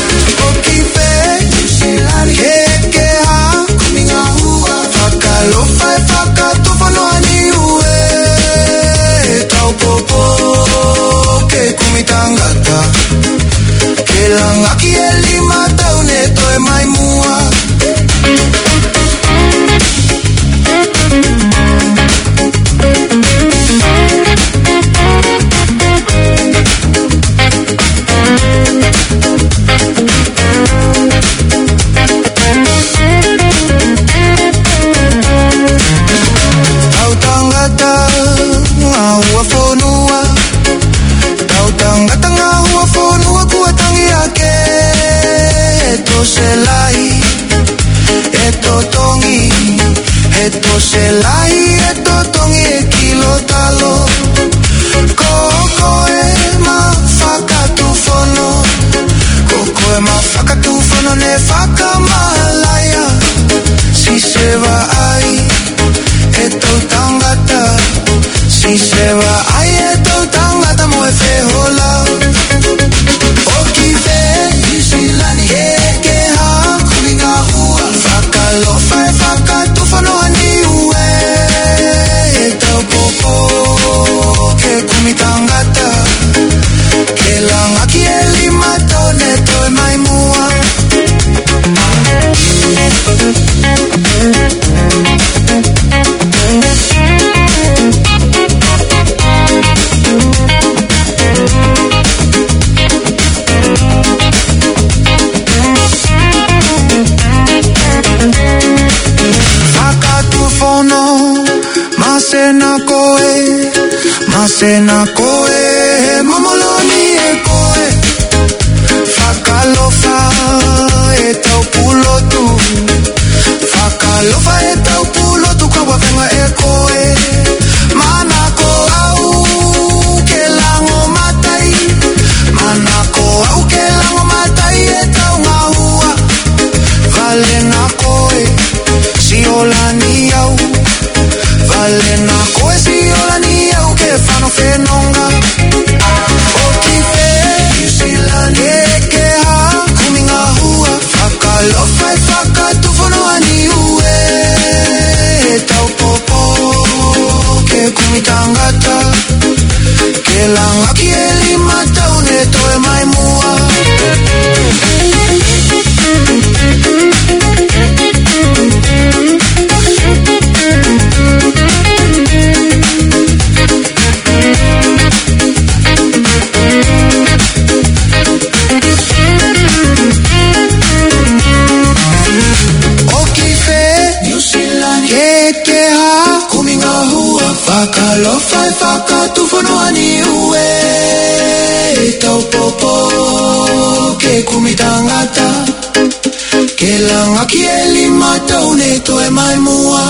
Hello. tangata ke langa ki e lima tau ne toe mai mua tau tangata ngahua whonua tau tangata ngahua whonua kua tangi ake e to se lai e to tongi e to se lai e to tongi e kilo talo koko e ma whakatu whono koko e ma whakatu whono ne whakamalaia si se wa ai e tau tangata si se wa ai e tau tangata mo e whehola o ki whe isilani e ke ha kuri ngā hua whakalofa e whakatu whanoa ni ue e tau popo ke kumi tangata ke langa ki e lima tone toe mai mua Masena koe, masena koe, mamoloni e koe whakalofa e tau pulotu whakalofa e tau pulotu ka wawenga e koe mana ko au ke lango matai mana ko au ke lango matai e tau ngahua vale na koe si olani au vale na koe si olani au ke whano whenonga o ki whe isilani e ke ha kumi ngā hua whakalofa e whakatu whanoa ni ue e tau popo ke kumi tangata ke langa ki e lima tau ne toe mai mua whakalofa e whakatu whanoa ni ue e tau popo ke kumi tangata ke langa ki e lima tau ne toe mai mua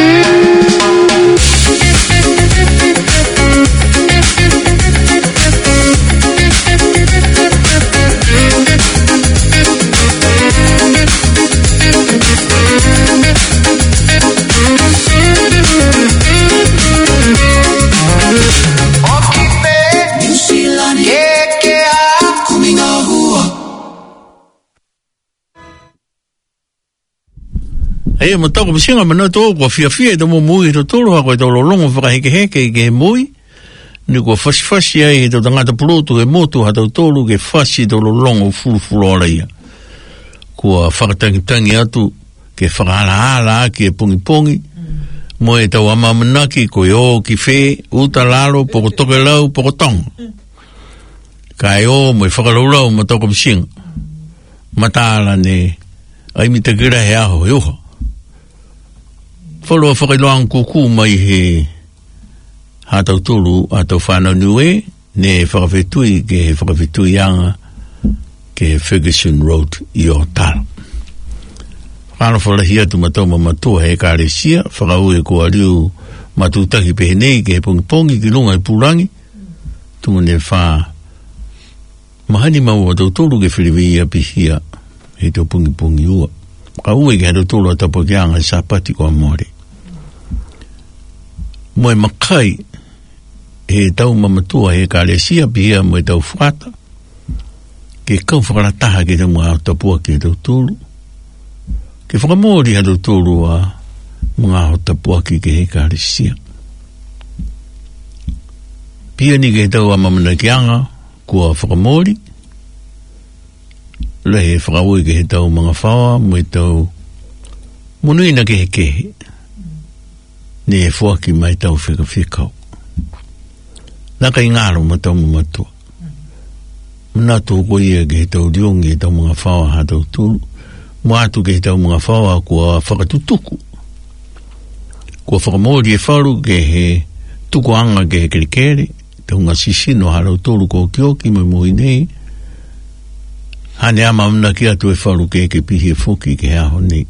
e mo toko bisinga mana to ko fia fia do mo mui to tolo ha ko to lo longo fa heke heke ke mui ni ko fasi fasi ai to tanga to ploto e moto ha to tolo ke fasi do lo longo fulu fulu ala ia ko fa tangi tangi atu ke fa ala ala ke pungi pungi mo e to ama manaki ko yo ki fe uta lalo po to ke lau po tong kai o mo fa lo lo mo toko bisinga matala ne ai mi te gira he aho yo Folo whakailoang kuku mai he hatau tolu atau whanau nue ne whakawhetui ke whakawhetui anga ke Ferguson Road i o tala. Whakano whalahia tu matau ma matua he kāresia whakaue ko ariu matutaki pehenei ke he pongi pongi ki lunga i purangi tungu ne wha mahani mau atau tolu ke whiriwia pihia he tau pongi pongi ua. Kaue ke hatau tolu atapo ke anga sapati ko amore. Moe makai he tau mamatua he kāresia pia moe tau whata ke kau whakarataha ke tau mga tapua ke tau tūru ke whakamori ha tau tūru a mga tapua ke ke he kāresia pia ni ke tau amamana ki anga kua whakamori, le he whakaui ke he tau mga whawa, mo he tau munuina ke he kehe, ne he whaki mai tau whika whikau. Naka i ngāro ma tau mamatua. Muna tō ko ia ke he tau riongi he tau mga whawa ha tau tūru, mo atu ke he tau mga whawa kua whakatutuku. Kua whakamori e wharu ke he tukuanga ke he kerikere, tau ngā sisino harau tōru ko kioki mai moi nei, hane ama mna ki atu e wharu ke ke pihi e whoki ke he aho nei.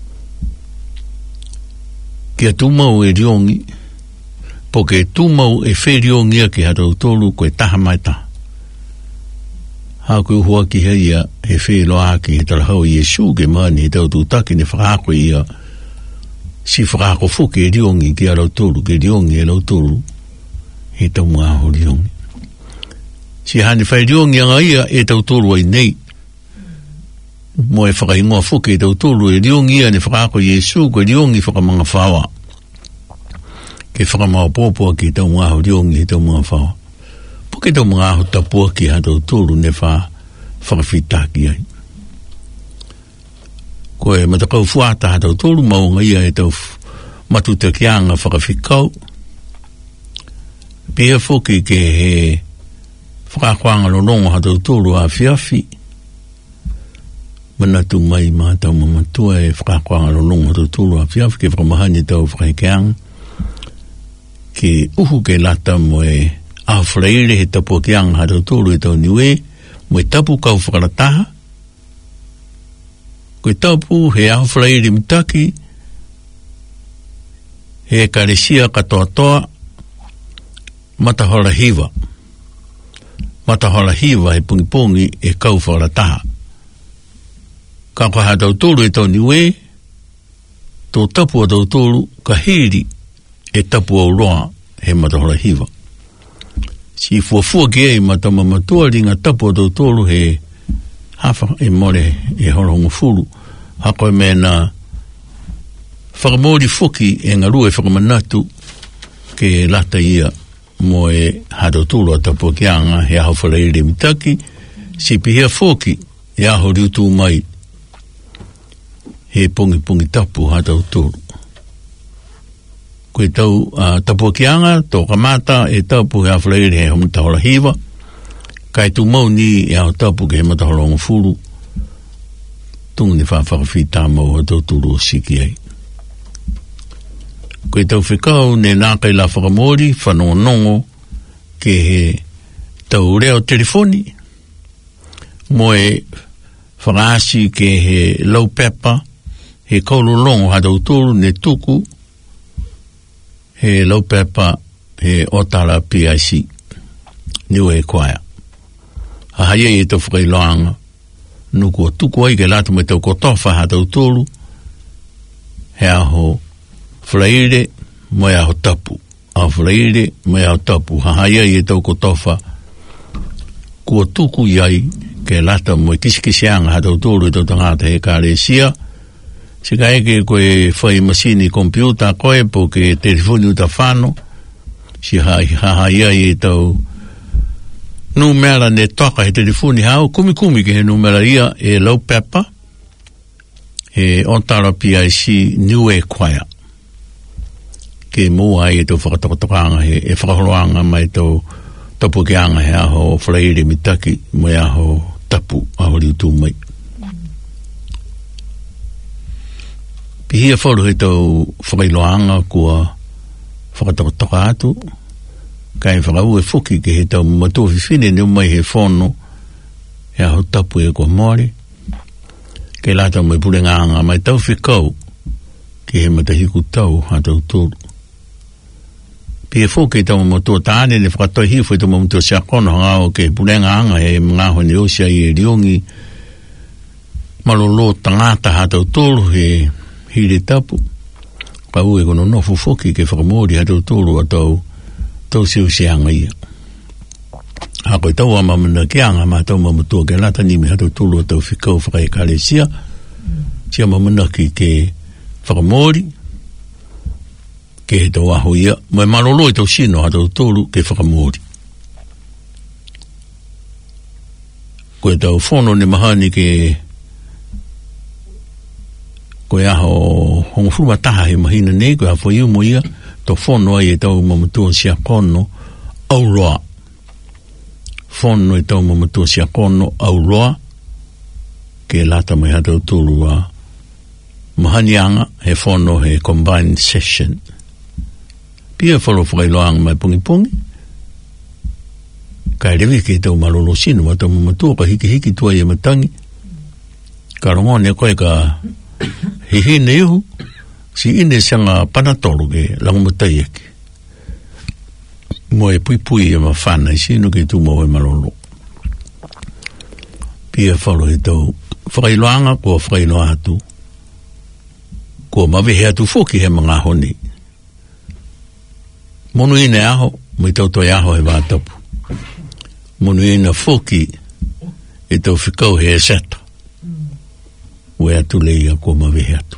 Kia tūmau e riongi, po ke tūmau e whe riongi a ke harau tōru ko e taha mai taha. Hākui hua ki heia he whe loa ki he talahau i Yesu ke mani he tau tūtaki ne whakako ia si whakako whoki e riongi ki harau tōru, ke riongi e lau tōru he tau mga aho riongi. Si hane whai riongi anga ia e tau tōru ai nei. Mo e whakaingoa whoki e tau tōru e riongi ia ne whakako Yesu ko e riongi whakamanga whawa. Ke whakamau pōpua ki tau mga aho riongi he tau mga whawa. Po ke tau mga aho tapua ki ha tau tōru ne wha whakawhitaki ai. Ko e matakau fuata ha tau tōru maunga ia e tau matuta ki anga whakawhikau. Pia whoki ke he whakakwanga ronongo ha tau tōru a whiawhi. Manatu mai ma tau mamatua e whakakwanga ronongo ha tau tōru a whiawhi ke whakamahani tau whakaikeanga. Ke uhu ke lata mo e a whaleire he tapu ki anga ha tau tōru e tau niwe, mo e tapu kau whakarataha. Ko e tapu he a whaleire mitaki, he karesia katoa toa, matahora hiva. Matahora hiva he pungi pungi e kau whakarataha. Ka kwa ha tau tōru e tau niwe, tō tapu a tau tōru ka hiri e tapu au roa he matahora hiva. Si fuafua ki ei matama matua ringa tapu o tau tōru he hafa e more e horongo furu. Hako e mena whakamori fuki e ngaru e whakamanatu ke lata ia mo e hado tūru a tapu ki anga he aho whaleire mitaki. Si pihia fuki e aho riutu mai he pungi pungi tapu hado tūru. Koe tau uh, tapu ki anga, tō kamata e tapu he awhaleire he homatahora hiva. Kai tu mau ni e au tapu ke he matahora onga furu. Tungu ni whawhakawhita mau a tau tūru o siki ai. Koe tau whikau ne nākai la whakamori, whanongo nongo ke he tau reo telefoni. Mo e whakaasi ke he low pepper, he kaulolongo ha tau tūru ne tuku, he low pepper, he otara P I C, niwe e kwaia. Ha haia e tau whakailoanga, nuku o tuku ai ke lata me tau kotofa ha tau tōru, he aho whalaire, mo e aho tapu. Aho whalaire, mo e aho tapu. Ha haia e tau kotofa, kua tuku iai, ke lata mo e kisikisianga ha tau tōru e tau tangata he kāresia, se ka eke koe whai masini kompiuta koe po ke telefoni uta whano si hai haia i tau numera ne toka he telefoni hao kumi kumi ke he numera ia e low pepper he otara P I C niwe kwaia ke mua ai e tau whakatokotokanga he e whakaholoanga mai tau tapu ke anga he aho whaleire mitaki mo e aho tapu aho riutu mai. Pihia whauru he tau whakailoanga kua whakatokotoka atu. Kai whakau e whuki ke he tau matua whiwhine ni umai he whono he aho tapu e kua mori. Ke lata mai purenganga mai tau whikau ke he matahiku tau ha tau tūru. Pihia whuki he tau matua tāne ne whakatoi hifu e tau matua siakono hangao ke purenganga he ngaho ni osia i e riongi malolo tangata ha tau tūru he hiri tapu. Ka ue kono nofu foki ke whakamori ha tau tōru a tau tau siu sianga ia. Ha koe tau a mamana ki anga ma tau mamatua ke lata nimi ha tau tōru a tau whikau whakai kare sia. Sia mamana ki ke whakamori ke he tau aho ia. Mai marolo i tau sino ha tau tōru ke whakamori. Koe tau whono ne mahani ke koe aho hongofuruma taha he mahina ne, koe hafo iu mo ia, to whono ai e tau mamatua sia kono au roa. Whono e tau mamatua sia kono au roa, ke lata mai hatau tulu a mahanianga he whono he combined session. Pia whalo whakailoanga mai pungi pungi, kai rewi ke tau malolo sinu, wa tau mamatua pa hiki hiki tua ia matangi, ka rongone koe ka hihi ne ihu, si ine sanga panatolu ke langumatai eke. Mo e pui pui e mawhana, sinu ke tu mo e malolo. Pia whalo he tau whakailoanga kua whakailoa atu, kua mawehe atu whoki he mga honi. Monu ine aho, mai tau toi aho he wātapu. Monu ina whoki e tau whikau he eseta. Ue atu leia kua mawehe atu.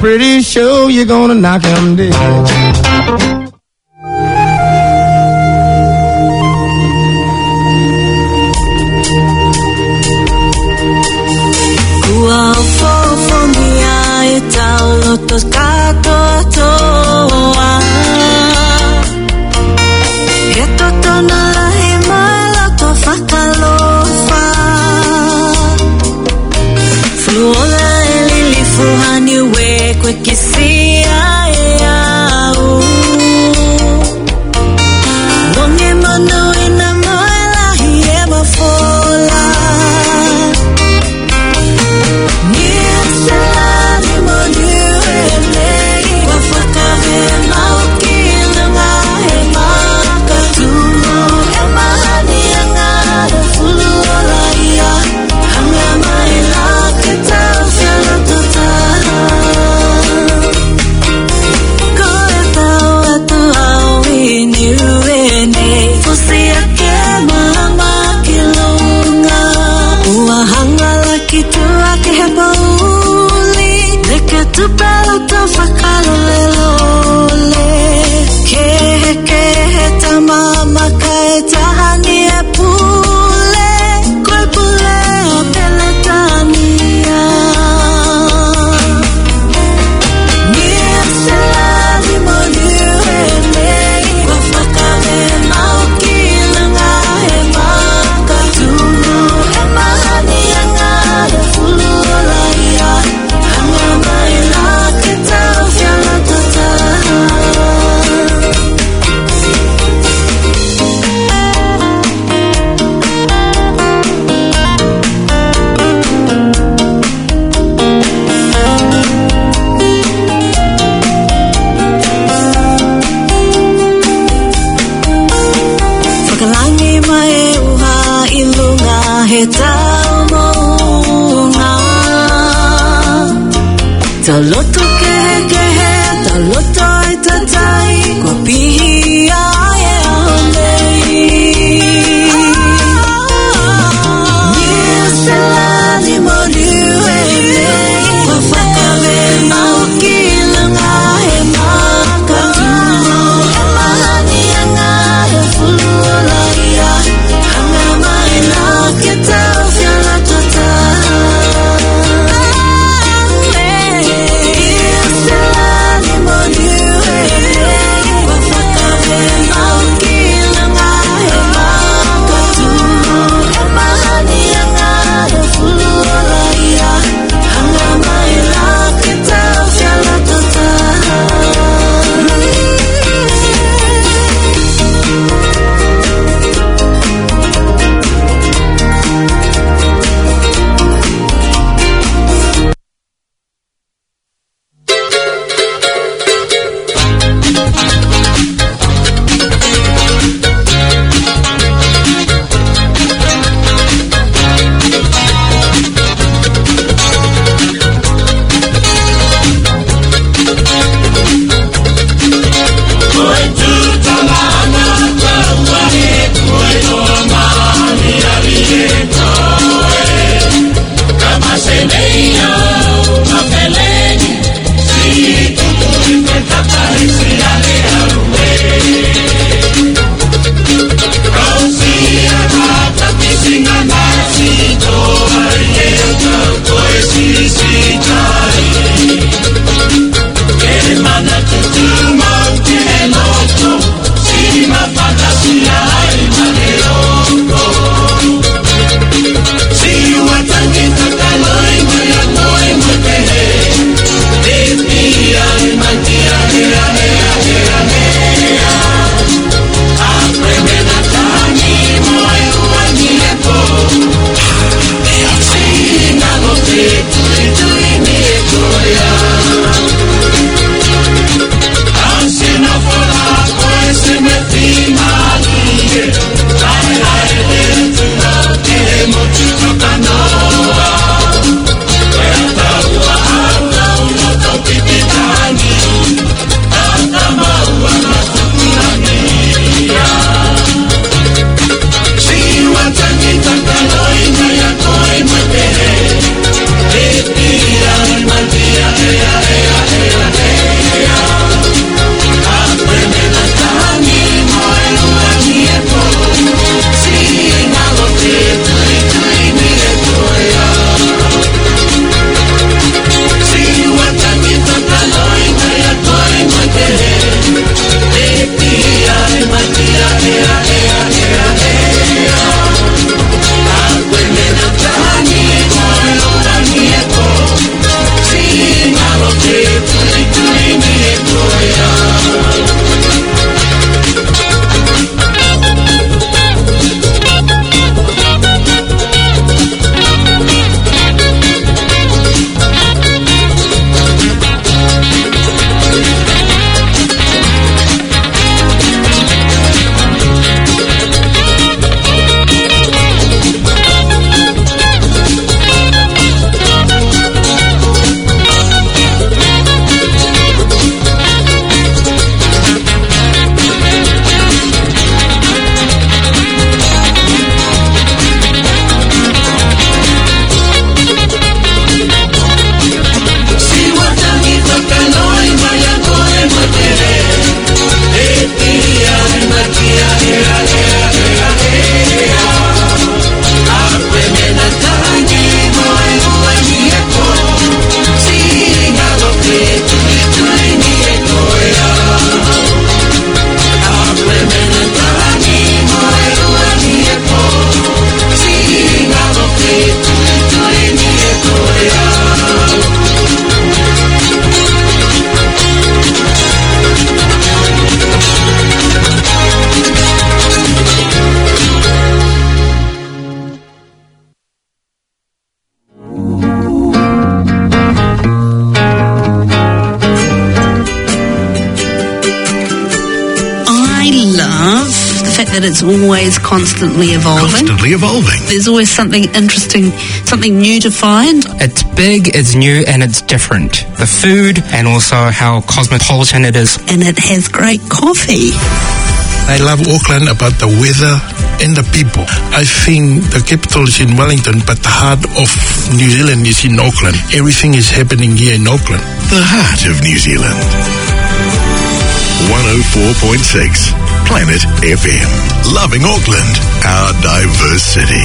pretty sure you're gonna knock him dead. Los gatos toa Eto tona la himala to fakalofa Fluola elili fuhani we kwe kisia eau Wonge mano ina moela hiema fola Niesela limoni tu pelo tão facalolelole que que ta mama caeta hania pule col pule peletania mia sala di moniuele kwa fakale mau kilanga e maka tu e mahani anga e fulula ya Taloto ke ke taloto itatai kwa pia ya homei Nisela ni moriwe kwa fakave maukila ngahe maka Emahani anga ya fulula ya Hanga maila kita ufiala tota Bye. that it's always constantly evolving. Constantly evolving. There's always something interesting, something new to find. It's big, it's new, and it's different. The food and also how cosmopolitan it is. And it has great coffee. I love Auckland about the weather and the people. I think the capital is in Wellington, but the heart of New Zealand is in Auckland. Everything is happening here in Auckland. The heart of New Zealand. one oh four point six Planet F M. Loving Auckland, our diverse city.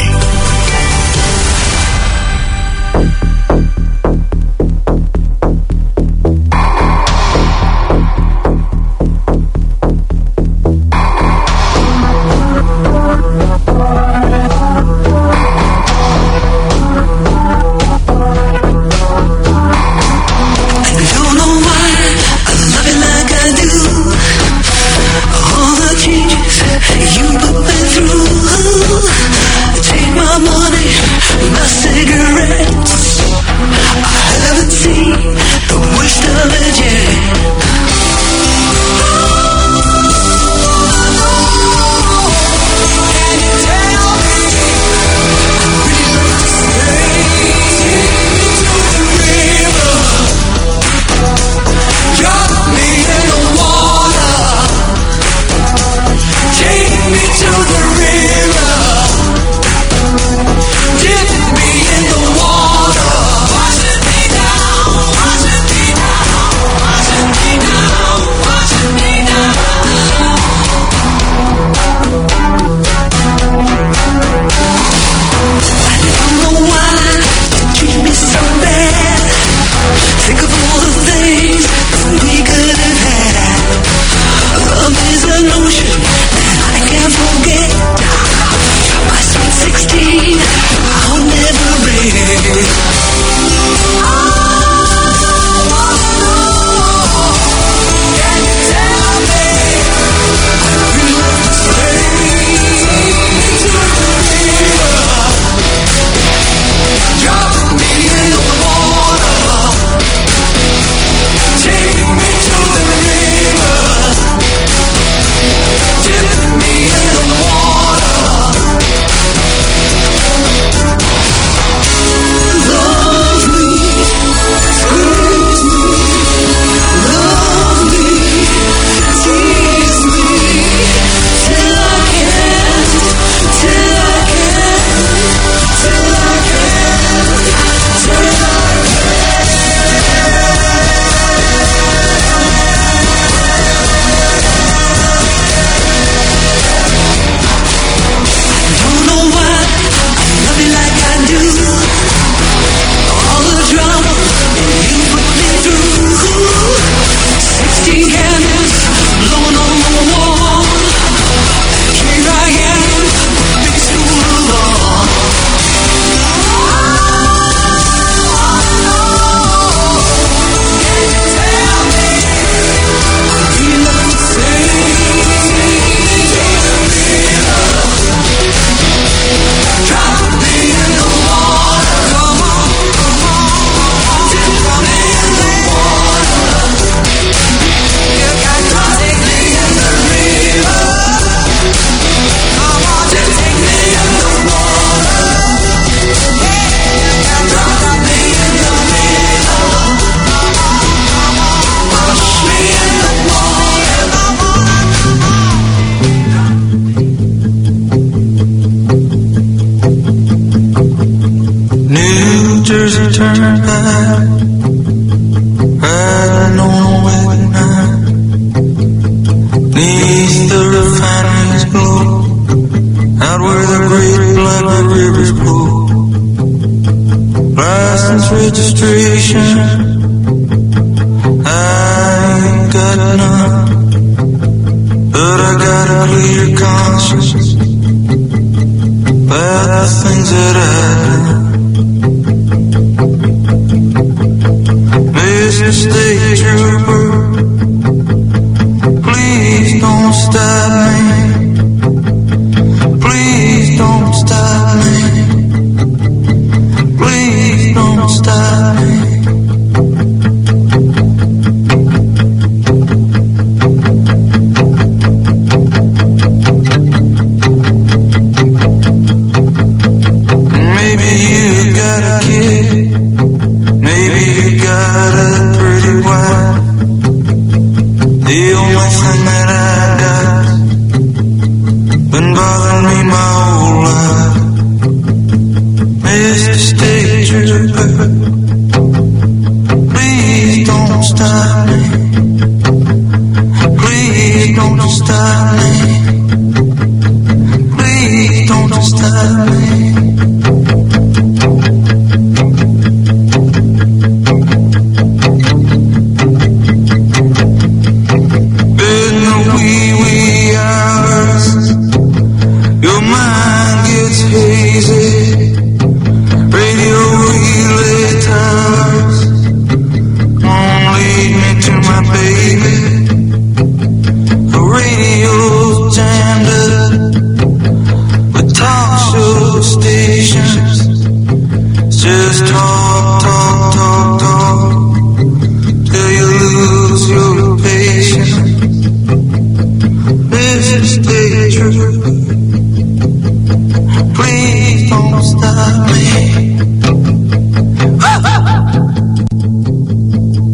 starting.